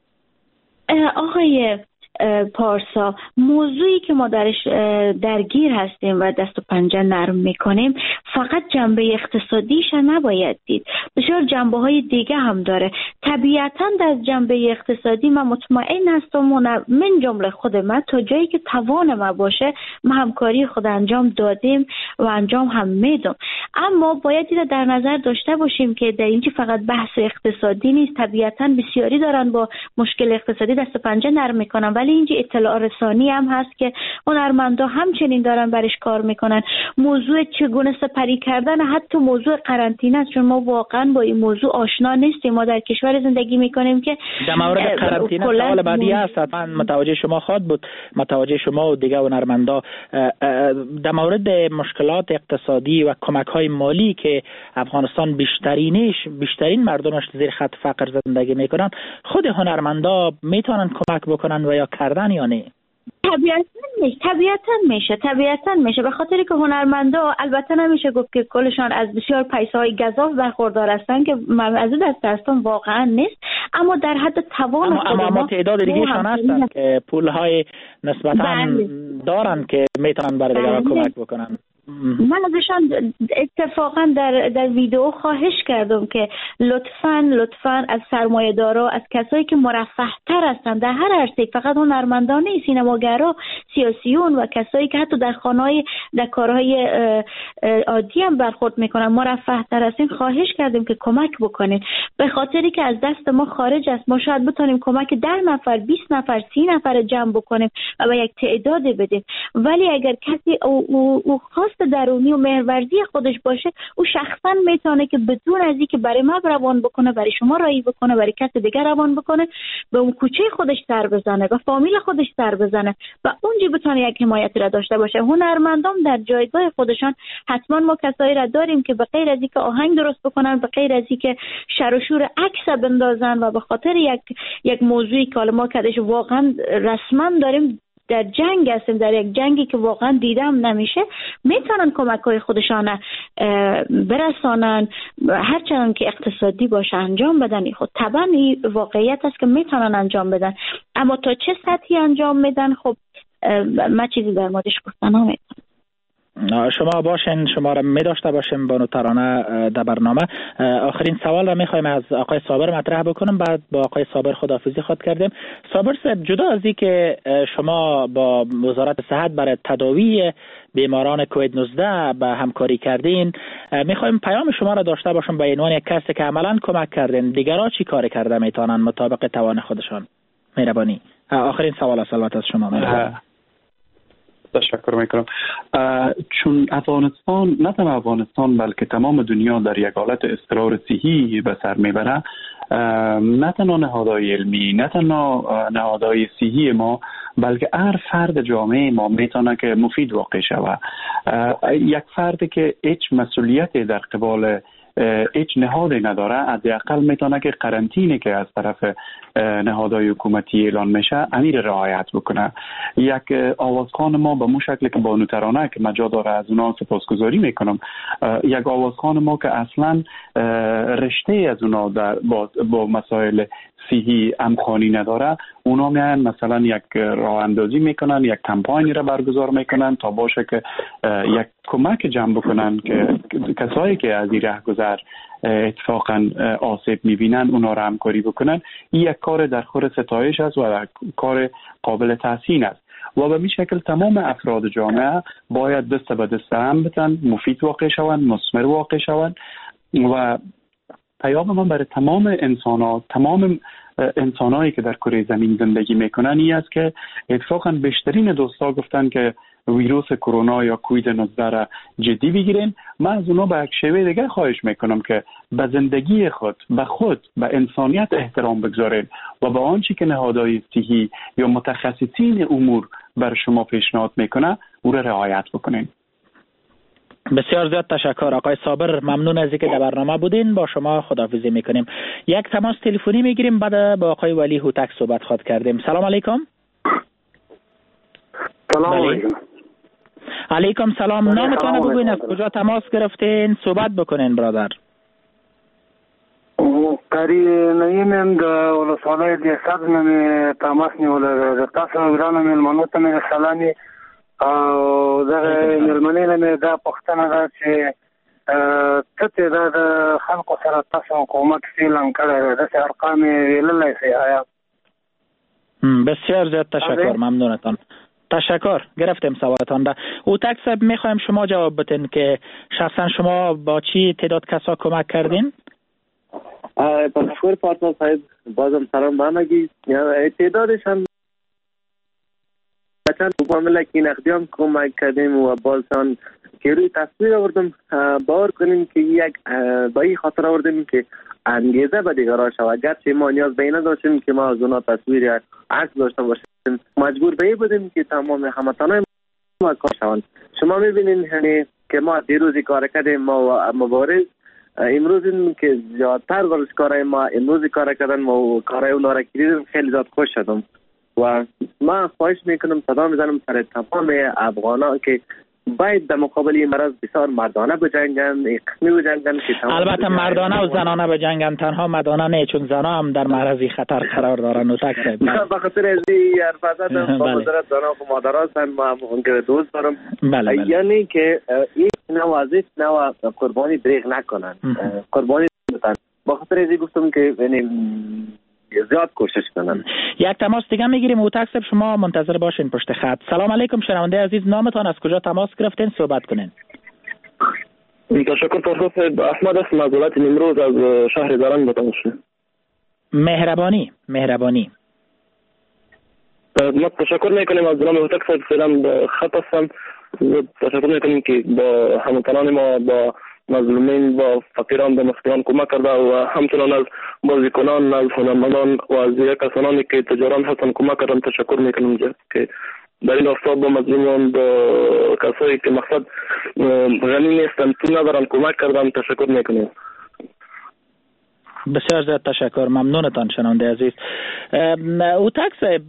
آقای پارسا، موضوعی که ما درش درگیر هستیم و دست و پنجه نرم میکنیم فقط جنبه اقتصادیش نباید دید، بسیار جنبه های دیگه هم داره. طبیعتاً در جنبه اقتصادی من مطمئن هستم من جمله خود من تا جایی که توان ما باشه ما همکاری خود انجام دادیم و انجام هم میدم، اما باید این در نظر داشته باشیم که در اینجا فقط بحث اقتصادی نیست. طبیعتاً بسیاری دارن با مشکل اقتصادی دست و پنجه نرم میکنن، ولی اینجا اطلاع رسانی هم هست که هنرمندا همچنین دارن برش کار میکنن. موضوع چگونه سپری کردن حتی موضوع قرنطینه است، چون ما واقعا با این موضوع آشنا نیستیم. ما در کشور زندگی میکنیم که در مورد قرنطینه سوال بعدی هست، من متوجه شما خواد بود، متوجه شما و دیگه هنرمندا در مورد مشکلات اقتصادی و کمک های مالی که افغانستان بیشترینش بیشترین مردمش زیر خط فقر زندگی میکنن، خود هنرمندا میتونن کمک بکنن و یا کردن یا نه؟ طبیعتاً میشه طبیعتاً میشه طبیعتاً میشه به خاطر که هنرمندا البته نمیشه گفت که کلشان از بسیار پیسه‌های گزاف برخوردار هستن که من از دست هستم واقعا نیست، اما در حد توان اما, اما, اما تعداد دیگه‌شان هستن که پول‌های نسبتاً دارن که میتونن برای دیگران کمک بکنن. من ازشان اتفاقا در در ویدیو خواهش کردم که لطفاً لطفاً از سرمایه‌دارا، از کسایی که مرفه تر هستند در هر عرصه، فقط هنرمندان نیست، سینماگرا، سیاسیون و کسایی که حتی در خانه‌های در کارهای عادی هم برخورد میکنن مرفه تر هستین، خواهش کردیم که کمک بکنید، به خاطری که از دست ما خارج است. ما شاید بتونیم کمک ده نفر، بیست نفر، سی نفر جمع بکنیم و به یک تعداد بدیم، ولی اگر کسی او, او, او خواست درونی و مهرورزی خودش باشه، او شخصا میتونه که بدون از اینکه برای ما روان بکنه، برای شما رایی بکنه، برای کسی دیگر روان بکنه، به اون کوچه خودش سر بزنه، به فامیل خودش سر بزنه و اونجا بتونه یک حمایتی را داشته باشه. هنرمندان در جایگاه خودشان حتما ما کسایی را داریم که به غیر از اینکه آهنگ درست بکنن، به غیر از اینکه شر و شور عکس بندازن و به خاطر یک یک موضوعی که ما کدش واقعا رسما داریم در جنگ هستیم، در یک جنگی که واقعا دیدم نمیشه، میتونن کمک های خودشان برسانن، هرچند که اقتصادی باشه انجام بدن. خود طبعا این واقعیت است که میتونن انجام بدن، اما تا چه سطحی انجام میدن خب ما چیزی در موردش گفتن نمیتونم. شما باشین، شما را می داشته باشیم بانو ترانه در برنامه. آخرین سوال را می خوایم از آقای صابر مطرح بکنم، بعد با آقای صابر خداحافظی خود کردیم. صابر صاحب، جدا از این که شما با وزارت صحت برای تداوی بیماران کووید نوزده به همکاری کردین، می خوایم پیام شما را داشته باشم به عنوان یک کسی که عملاً کمک کردین، دیگرها چی کار کرده میتونن مطابق توان خودشان؟ مهربانی. آخرین سوال است البته از شما. مهربانی. تشکر میکنم. چون افغانستان، نه تنها افغانستان بلکه تمام دنیا در یک حالت اضطرار صحی به سر میبره، نه تنها نهادهای علمی، نه تنها نهادهای صحی ما، بلکه هر فرد جامعه ما میتونه که مفید واقع شود. یک فردی که هیچ مسئولیتی در قبال هیچ نهادی نداره، حداقل میتونه که قرنطینه که از طرف نهادهای حکومتی اعلان میشه امیر رعایت بکنه. یک آوازخوان ما به مو شکل که بانو ترانه که مجا داره، از اونا سپاسگزاری میکنم، یک آوازخوان ما که اصلا رشته از اونا در با, با مسائل صحی همخوانی نداره، اونا میان مثلا یک راه اندازی میکنن، یک کمپاینی را برگزار میکنن تا باشه که یک کمک جمع بکنن که کسایی که از این راه گذر اتفاقا آسیب میبینن اونا را همکاری بکنن. این یک کار در خور ستایش است و کار قابل تحسین است و به این شکل تمام افراد جامعه باید دست به دست هم بدن، مفید واقع شوند، مثمر واقع شوند. و پیام من برای تمام انسان‌ها، تمام انسان‌هایی که در کره زمین زندگی میکنن این است که اتفاقا بیشترین دوستا گفتن که ویروس کرونا یا کووید نوزده را جدی بگیرین. من از اونا به یک شیوه دیگه خواهش میکنم که به زندگی خود، به خود، به انسانیت احترام بگذارین و به آنچه که نهادهای صحی یا متخصصین امور بر شما پیشنهاد میکنه او را رعایت بکنین. بسیار زیاد تشکر آقای صابر، ممنون از اینکه در برنامه بودین. با شما خداحافظی میکنیم. یک تماس تلفنی میگیریم، بعد با آقای ولی هوتک صحبت خواهد کردیم. سلام علیکم. سلام علیکم. علیکم سلام. نامتان بگوین، از کجا تماس گرفتین؟ صحبت بکنین برادر. قریب نیم د ولسوالۍ د صد نمی تماس نیول. تاسو ګرانو مېلمنو ته مې سلامي او دغه مېلمنې نه مې دا پوښتنه ده چې څه ته دا د خلکو سره تاسو کومک اعلان کړی، داسې ارقام یې ویللی سئ آیا؟ بسیار زیاد تشکر، ممنونتان. تشکر، گرفتیم سوالتان را. هوتک صاحب میخوایم شما جواب بدین که شخصا شما با چی تعداد کسا کمک کردین؟ تشکر پارسال صاحب، بازم سلام به همگی. تعدادش هم چند معامله که نقدی هم کمک کردیم و بازان که روی تصویر آوردم. باور کنیم که یک با این خاطر آوردیم که انگیزه به دیگران شود، گرچه ما نیاز به این نداشتیم که ما از اونا تصویر یا عکس داشته باشیم، مجبور به این بودیم که تمام هموطنان ما کار شوند. شما میبینین یعنی که ما دیروزی کار کردیم، ما مبارز امروز این که زیادتر ورزشکارای ما امروز کار کردن، ما کارای اونا را کردیم، خیلی زیاد خوش شدم و من خواهش میکنم صدا میزنم سر تمام افغانان که باید در مقابل این مرض بسیار مردانه بجنگن، قسمی بجنگن که البته مردانه و زنانه بجنگن، تنها مردانه نه، چون زنها هم در معرض خطر قرار دارن. و تک به خاطر از این حرف زدم با مدارت زنها و مادرها هستن، ما اونجا دوست دارم. بله بله. یعنی که این نوع از این نوع قربانی دریغ نکنن، قربانی بتن. با خاطر از این گفتم که یعنی زیاد کوشش کنن. یک تماس دیگه میگیریم. اوتک صاحب شما منتظر باشین پشت خط. سلام علیکم شنونده عزیز، نامتان، از کجا تماس گرفتین، صحبت کنین. تشکر پاسخ احمد است، از ولایت نیمروز از شهر زرنگ با تماس. مهربانی مهربانی. ما تشکر میکنیم از جناب اوتک صاحب، فعلا خط هستم. تشکر میکنیم که با هموطنان ما، با مظلومین، با فقیران، با مسکینان کمک کرده و همچنان از بازیکنان، از هنرمندان و از یک کسانی که تجاران هستن کمک کردن تشکر میکنیم که در این آفتاب با مظلومین، با کسایی که مقصد غنی نیستن، پول ندارن، کمک کردن تشکر میکنیم. بسیار زیاد تشکر، ممنونتان شنونده عزیز. اوتک صاحب،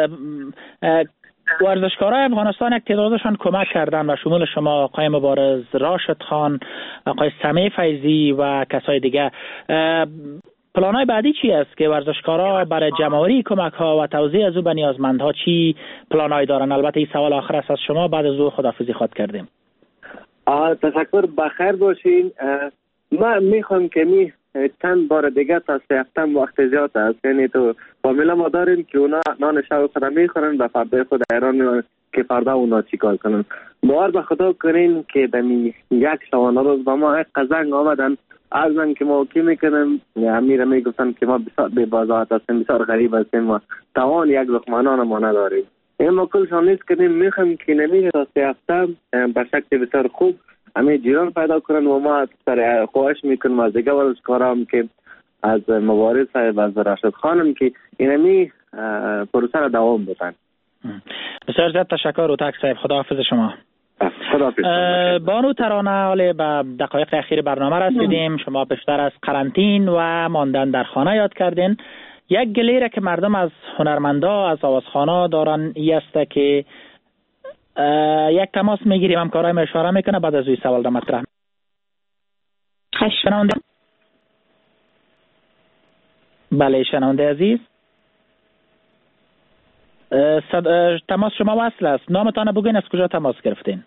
ورزشکارای افغانستان یک تعدادشان کمک کردن و شمول شما آقای مبارز، راشد خان، آقای سمیع فیضی و کسای دیگه. پلانای بعدی چی است که ورزشکارا برای جمع‌آوری کمک ها و توزیع از او به نیازمندها چی پلانای دارن؟ البته این سوال آخر است از شما، بعد از او خداحافظی خواهد کردیم. تشکر، بخیر باشین. من میخوام که می چند بار دیگه تا سه هفته وقت زیاد است، یعنی تو فامیلا ما داریم که اونا نان شب خود میخورن و فردا خود ایران میمونن که فردا اونا چیکار کنن. باور به خدا کنین که دمی یک شبانه روز با ما یک قزنگ آمدن، ارزن که ما کی میکنیم، امیر میگفتن که ما بسیار بی بازاعت هستیم، بسیار غریب هستیم و توان یک لقمه ما نداریم. این ما کلشان نیست کنیم، میخوام که نمیره تا سه هفته به شکل بسیار خوب همه جیران پیدا کنن و ما سر خواهش میکنم از دیگه ورزشکارام که از مبارز صاحب، از راشد خانم که اینمی پروسه را دوام بدن. بسیار زیاد تشکر اوتک صاحب، خداحافظ شما. خداحافظ. بانو ترانه، حالا به دقایق اخیر برنامه رسیدیم. شما بیشتر از قرنطین و ماندن در خانه یاد کردین. یک گلیره که مردم از هنرمندا، از آوازخوانا دارن ای است که یک تماس میگیریم، همکارای ما اشاره میکنه، بعد از این سوال را مطرح. شنونده بله شنونده عزیز، صد... تماس شما وصل است. نامتان بگوین، از کجا تماس گرفتین؟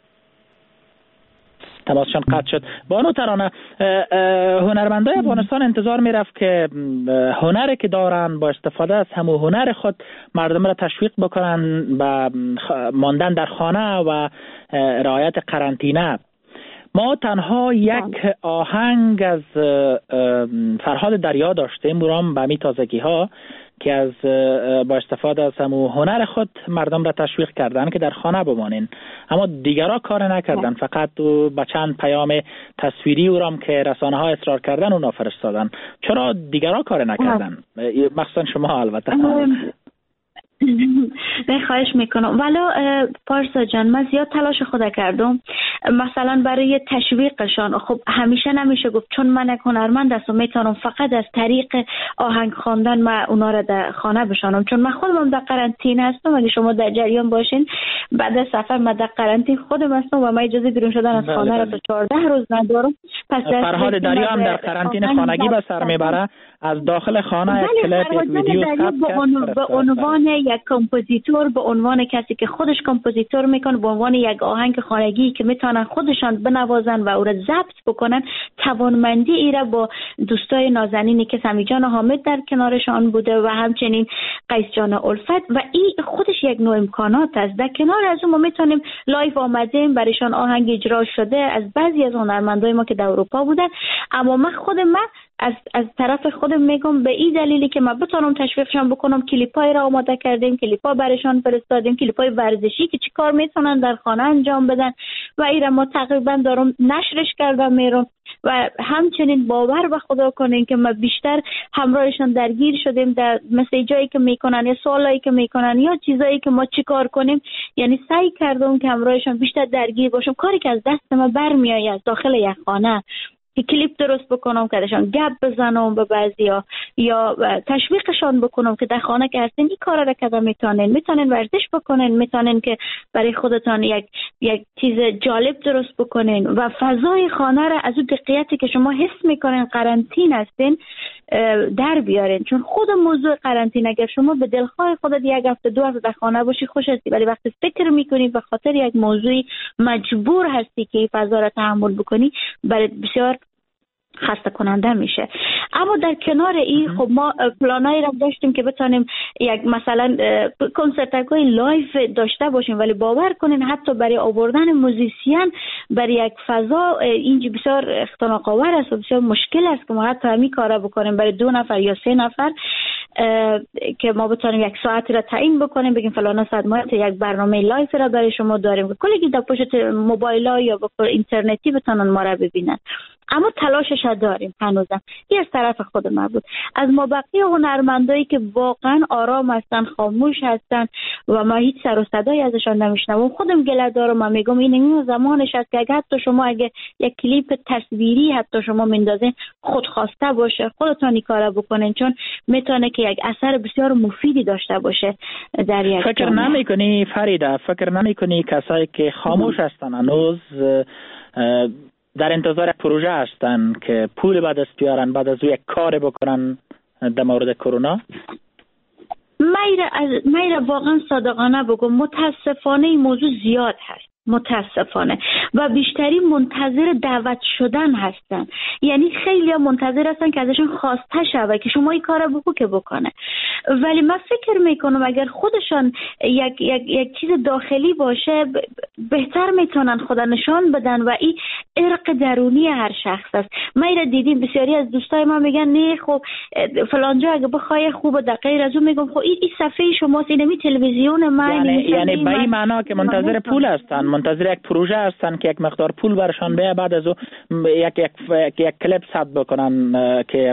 تماسشان قطع شد. بانو ترانه، هنرمندای افغانستان انتظار میرفت که هنری که دارن با استفاده از همون هنر خود مردم را تشویق بکنن به ماندن در خانه و رعایت قرنطینه. ما تنها یک آهنگ از فرهاد دریا داشتیم، برام به می تازگی ها، که از با استفاده از همون هنر خود مردم را تشویق کردن که در خانه بمانین، اما دیگرها کار نکردن، فقط با چند پیام تصویری او رام که رسانه ها اصرار کردن اونا فرستادن. چرا دیگرها کار نکردن؟ مخصوصا شما البته. نه خواهش میکنم. ولی پارسا جان، من زیاد تلاش خود کردم مثلا برای تشویقشان. خب همیشه نمیشه گفت چون من یک هنرمند هستم میتونم فقط از طریق آهنگ خواندن من اونا را در خانه بشانم، چون من خودم در قرنطینه هستم. اگه شما در جریان باشین، بعد از سفر من در قرنطینه خودم هستم و من اجازه بیرون شدن از خانه را تا چهارده روز ندارم. پس فرهاد دریا هم در قرنطینه خانگی به سر میبره، از داخل خانه یک کلیپ، یک ویدیو ثبت به عنوان یک کمپوزیتور، به عنوان کسی که خودش کمپوزیتور میکنه، به عنوان یک آهنگ خانگی که میتونن خودشان بنوازن و او را ضبط بکنن، توانمندی ای را با دوستای نازنینی که سمی جان حامد در کنارشان بوده و همچنین قیس جان الفت، و این خودش یک نوع امکانات است. در کنار از اون ما میتونیم لایو آمدیم برایشان آهنگ اجرا شده از بعضی از هنرمندای ما که در اروپا بودن. اما من خود من از از طرف خودم میگم به این دلیلی که من بتونم تشویقشان بکنم، کلیپای را آماده کردیم، کلیپا برایشان فرستادیم، کلیپای ورزشی که چی کار میتونن در خانه انجام بدن و اینا ما تقریبا دارم نشرش کردم میرم. و همچنین باور به خدا کنین که ما بیشتر همراهشان درگیر شدیم در مسیجایی که میکنن یا سوالایی که میکنن یا چیزایی که ما چی کار کنیم، یعنی سعی کردم که همراهشان بیشتر درگیر باشم. کاری که از دست ما برمیآید داخل یک خانه که کلیپ درست بکنم که ازشان گپ بزنم به بعضیا یا تشویقشان بکنم که در خانه که هستین این کارا را کردن میتونین میتونین ورزش بکنین، میتونین که برای خودتان یک یک چیز جالب درست بکنین و فضای خانه را از اون دقیقتی که شما حس میکنین قرنطین هستین در بیارین. چون خود موضوع قرنطینه اگر شما به دلخواه خودت یک هفته دو هفته در خانه باشی خوش هستی، ولی وقتی فکر میکنی به خاطر یک موضوعی مجبور هستی که این فضا را تحمل بکنی برای بسیار خسته کننده میشه. اما در کنار این خب ما پلانایی را داشتیم که بتونیم یک مثلا کنسرت‌های لایف داشته باشیم، ولی باور کنین حتی برای آوردن موزیسین برای یک فضا اینجا بسیار اختناق آور است و بسیار مشکل است که ما حتی همین کارا بکنیم برای دو نفر یا سه نفر که ما بتونیم یک ساعتی را تعیین بکنیم بگیم فلان ساعت ما یک برنامه لایف را برای شما داریم که کلی در پشت موبایل یا به اینترنتی بتونن ما را ببینن. اما تلاشش داریم هنوزم. این از طرف خود ما بود. از ما بقیه هنرمندایی که واقعا آرام هستن، خاموش هستن و ما هیچ سر و صدایی ازشان نمیشنوم، خودم گله دارم و میگم این این زمانش است که اگه حتی شما اگه یک کلیپ تصویری حتی شما مندازین خودخواسته باشه خودتون این کارا بکنین، چون میتونه که یک اثر بسیار مفیدی داشته باشه در یک فکر جامعه. نمیکنی فریده، فکر نمیکنی کسایی که خاموش هستن هنوز در انتظار پروژه هستن که پول به دست بیارن بعد از او یک کار بکنن در مورد کرونا؟ میره از میره واقعا صادقانه بگم متاسفانه این موضوع زیاد هست، متاسفانه، و بیشتری منتظر دعوت شدن هستن. یعنی خیلی منتظر هستن که ازشون خواسته شود که شما این کار بگو که بکنه. ولی من فکر میکنم اگر خودشان یک, یک, یک چیز داخلی باشه بهتر میتونن خود نشان بدن و این ارق درونی هر شخص است. ما را دیدیم بسیاری از دوستای ما میگن نه خب فلانجا اگه بخوای خوبه در غیر از اون میگم خب این ای صفحه شماست، اینمی تلویزیون ما، یعنی یعنی به این معنا که منتظر پول هستن، منتظر یک پروژه هستن که یک مقدار پول برشان بیه بعد از او یک یک یک کلیپ ثبت بکنن که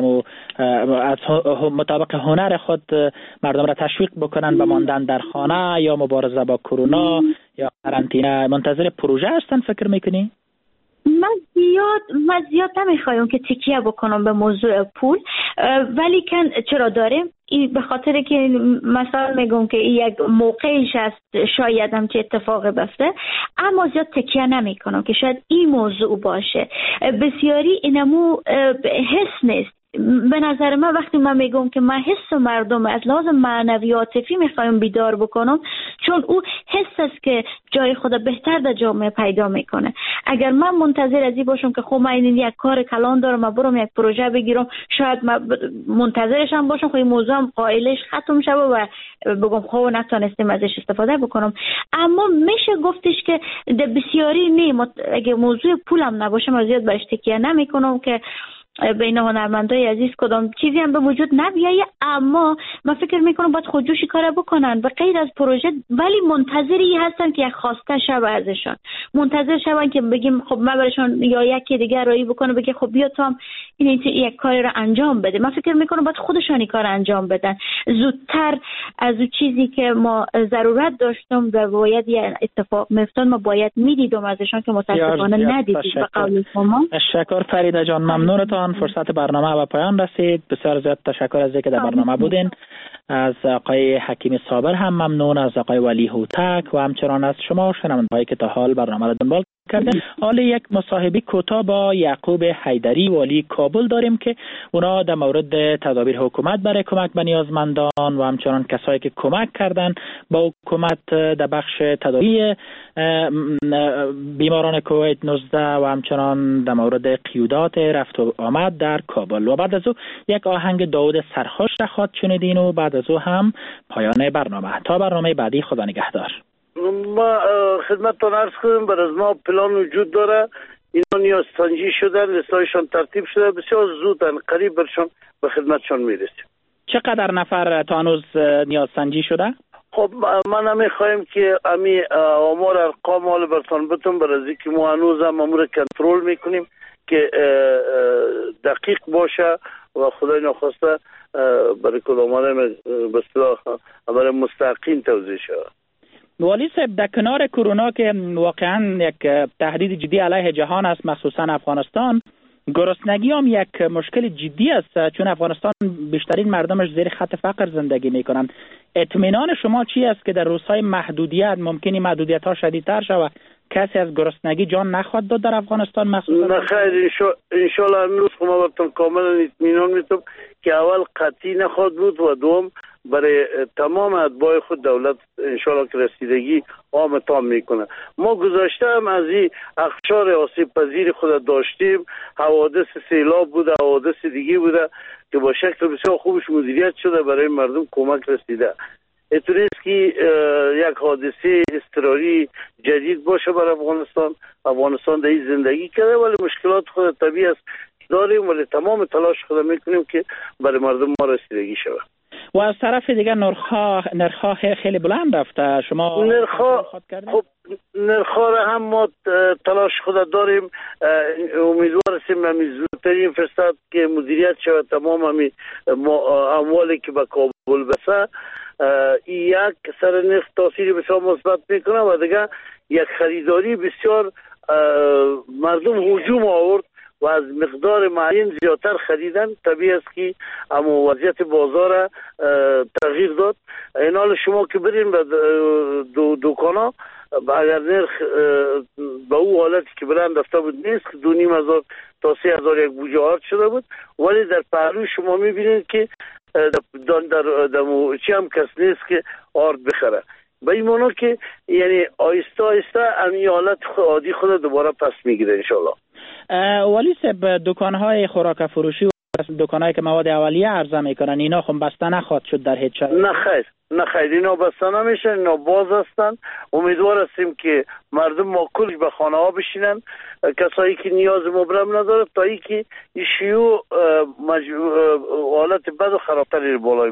از مطابق هنر خود مردم را تشویق بکنن به ماندن در خانه یا مبارزه با کرونا یا قرنطینه. منتظر پروژه هستن فکر میکنی؟ من زیاد من زیاد نمیخوایم که تکیه بکنم به موضوع پول، ولی کن چرا داریم این به خاطر که مثلا میگم که یک موقعیش است شاید هم چه اتفاق بفته، اما زیاد تکیه نمی کنم که شاید این موضوع باشه. بسیاری اینمو حس نیست. به نظر من وقتی من میگم که من حس مردم از لحاظ معنوی و عاطفی میخوایم بیدار بکنم، چون او حس است که جای خود بهتر در جامعه پیدا میکنه. اگر من منتظر از این باشم که خب من این یک کار کلان دارم من برم یک پروژه بگیرم، شاید من منتظرش هم باشم خب این موضوع هم قائلش ختم شه و بگم خب نتونستیم ازش استفاده بکنم. اما میشه گفتش که در بسیاری نه، اگه موضوع پولم نباشه من زیاد برش تکیه نمیکنم که بین هنرمندای عزیز کدام چیزی هم به وجود نبیایه، اما من فکر میکنم باید خودجوشی کار بکنن و غیر از پروژه، ولی منتظری هستن که یک خواسته شب ازشان، منتظر شون که بگیم خب من برشان یا یکی دیگر رایی بکنه بگه خب بیا تو هم این یک کاری رو انجام بده. من فکر میکنم باید خودشان این کار انجام بدن زودتر از اون چیزی که ما ضرورت داشتم و باید یه اتفاق میفتاد ما باید میدیدم ازشان که متاسفانه ندیدیم. به قول شما تشکر فریده جان، ممنونتان. فرصت برنامه به پایان رسید. بسیار زیاد تشکر از اینکه در برنامه بودین. از آقای حکیم صابر هم ممنون، از آقای ولی هوتک و همچنان از شما شنونده‌هایی که تا حال برنامه را دنبال کردن. حالا یک مصاحبه کوتاه با یعقوب حیدری والی کابل داریم که اونا در مورد تدابیر حکومت برای کمک به نیازمندان و همچنان کسایی که کمک کردن با حکومت در بخش تداوی بیماران کووید نوزده و همچنان در مورد قیودات رفت و آمد در کابل. و بعد از او یک آهنگ داود سرخوش را خواهد شنیدین و بعد از او هم پایان برنامه. تا برنامه بعدی، خدا نگهدار. ما خدمتتان عرض کنم بر از ما پلان وجود داره. اینا نیاز سنجی شده، لستایشان ترتیب شده، بسیار زودن قریب برشان به خدمتشان میرسیم. چقدر نفر تا هنوز نیاز سنجی شده؟ خب من همی خواهیم که همی آمار ارقام حال برتان بتون بر از اینکه ما هنوز هم امور کنترل میکنیم که دقیق باشه و خدای نخواسته برای کدامانه به اصطلاح برای مستقیم توضیح شود. والی صاحب، در کنار کرونا که واقعا یک تهدید جدی علیه جهان است، مخصوصا افغانستان، گرسنگی هم یک مشکل جدی است، چون افغانستان بیشترین مردمش زیر خط فقر زندگی میکنند. اطمینان شما چی است که در روزهای محدودیت ممکنی محدودیت ها شدیدتر شود، کسی از گرسنگی جان نخواهد داد در افغانستان مخصوصا؟ نه خیر، انشالله امروز ما براتون کاملا اطمینان میتونم که اول قطعی نخواهد بود و دوم برای تمام اتباع خود دولت انشالله که رسیدگی عام تام میکنه. ما گذاشته هم از این اخشار آسیب پذیر خود داشتیم، حوادث سیلاب بوده، حوادث دیگه بوده که با شکل بسیار خوبش مدیریت شده، برای مردم کمک رسیده. اینطوری است که یک حادثه اضطراری جدید باشه برای افغانستان. افغانستان در این زندگی کرده ولی مشکلات خود طبیعی است داریم، ولی تمام تلاش خود میکنیم که برای مردم ما رسیدگی شود. و از طرف دیگر نرخ‌ها نرخ‌ها خیلی بلند رفته. شما نرخ‌ها خب نرخ‌ها را هم ما تلاش خود داریم، امیدوار هستیم همین زودترین فرصت که مدیریت شود تمام همین اموالی که به کابل بسه. یک سر نرخ تاثیری بسیار مثبت میکنه و دیگه یک خریداری بسیار مردم هجوم آورد و از مقدار معین زیادتر خریدن. طبیعی است که اما وضعیت بازار تغییر داد. این حال شما که برین به دو دکانا اگر نرخ به او حالتی که بلند رفته بود نیست که دو نیم هزار تا سه هزار یک بوجه آرد شده بود، ولی در پهلو شما میبینید که در در دمو چی هم کس نیست که آرد بخره. به این معنی که یعنی آیسته آیسته امی حالت عادی خود دوباره پس میگیره انشالله. ولی سب دکان‌های خوراک فروشی و دکان‌هایی که مواد اولیه عرضه میکنن اینا خب بسته نخواهد شد در هیچ جای؟ نه خیر، نه خیر، اینا بسته نمیشن، اینا باز هستن. امیدوار هستیم که مردم ما کلش به خانه ها بشینن، کسایی که نیاز مبرم نداره تا ای که شیوع حالت بد و خرابتری رو بالای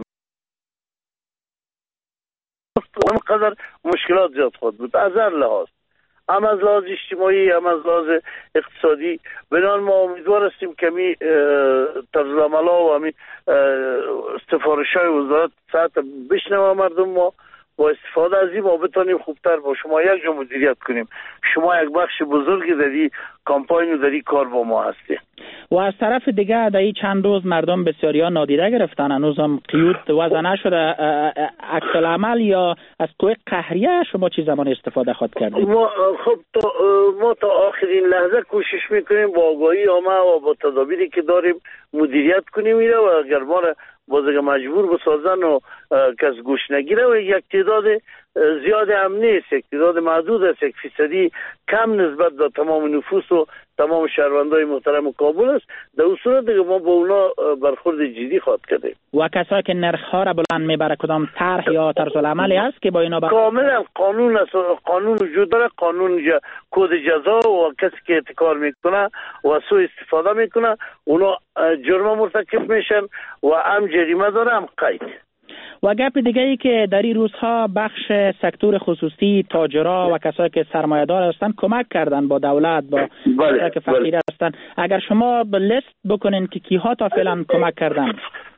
اونقدر مشکلات زیاد خود بود از هر لحاظ، هم از لحاظ اجتماعی هم از لحاظ اقتصادی. بنان ما امیدوار هستیم که می طرزالعمل ها و می سفارش های وزارت صحت بشنوه مردم ما با استفاده از این ما بتانیم خوبتر با شما یک جا مدیریت کنیم. شما یک بخش بزرگی در این کامپاین و در این کار با ما هستی. و از طرف دیگه در این چند روز مردم بسیاری ها نادیده گرفتن، هنوز هم قیود وضع نشده. عکس العمل یا از کوه قهریه شما چی زمان استفاده خواهد کردید؟ ما خب تا ما تا آخرین لحظه کوشش میکنیم با آگاهی عامه و با تدابیری که داریم مدیریت کنیم ایره و اگر ما را بازگه مجبور بسازن و کس گوش نگیره و یک تعداد زیاد هم نیست، یک تعداد محدود است، یک فیصدی کم نسبت به تمام نفوس و تمام شهروندای محترم کابل است. در اون صورت دیگه ما با اونا برخورد جدی خواهد کردیم. و کسایی که نرخ‌ها را بلند میبره کدام طرح یا طرز العملی هست که با اینا برخورد؟ کاملا قانون است، قانون وجود داره، قانون جا، کد جزا و کسی که احتکار میکنه و سوء استفاده میکنه اونا جرم مرتکب میشن و هم جریمه داره هم قید. و گپ دیگه ای که در این روزها بخش سکتور خصوصی، تاجرها و کسایی که سرمایه‌دار هستند کمک کردن با دولت، با کسایی که فقیر هستند. اگر شما به لیست بکنین که کیها تا فعلا کمک کردن؟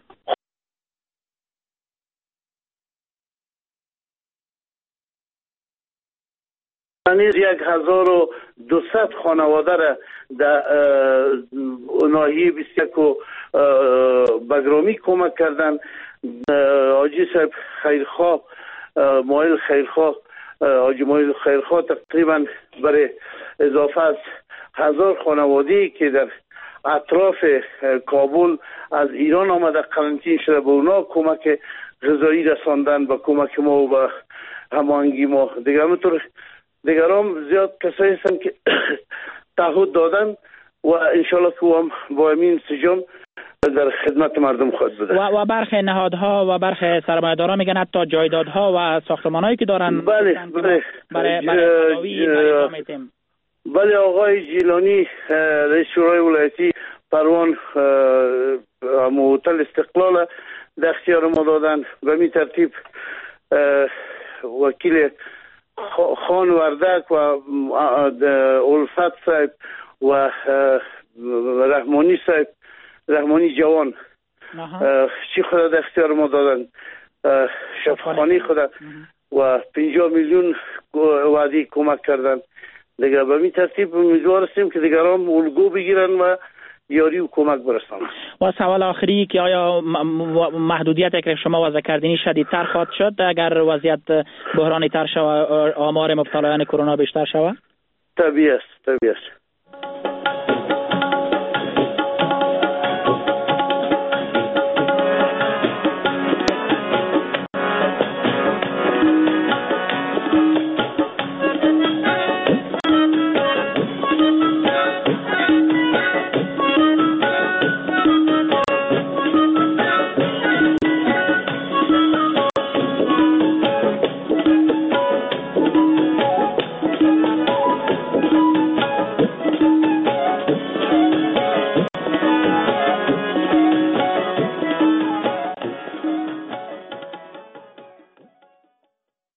نیز یک هزار و دوصد خانواده را در ناحیه بیست و یک و بگرامی کمک کردن. حاجی صاحب خیرخواه، مایل خیرخواه، حاجی مایل خیرخواه تقریبا برای اضافه از هزار خانواده‌ای که در اطراف کابل از ایران آمده قرنطین شده به اونا کمک غذایی رساندن با کمک ما و با هماهنگی ما. دیگر همونطور دیگرام زیاد کسایی هستن که تعهد دادن و انشالله که هم با امین سجام در خدمت مردم خواهد بوده. و و برخی نهادها و برخی سرمایه‌دارا میگن حتی جایدادها و ساختمانایی که دارن بله بله برای برای بله آقای جیلانی رئیس شورای ولایتی پروان هتل استقلال در اختیار ما دادن. به می ترتیب وکیل خان وردک و الفت صاحب و رحمانی صاحب، رحمانی جوان چی خدا در اختیار ما دادن، شفاخانی خدا و پنجاه میلیون وعده کمک کردن. دیگه به می ترتیب امیدوار هستیم که دیگران الگو بگیرن و یاری و کمک برسانم. و سوال آخری که آیا محدودیت که شما وضع کردین شدیدتر خواهد شد اگر وضعیت بحرانی تر شود، آمار مبتلایان کرونا بیشتر شود؟ طبیعی است، طبیعی است.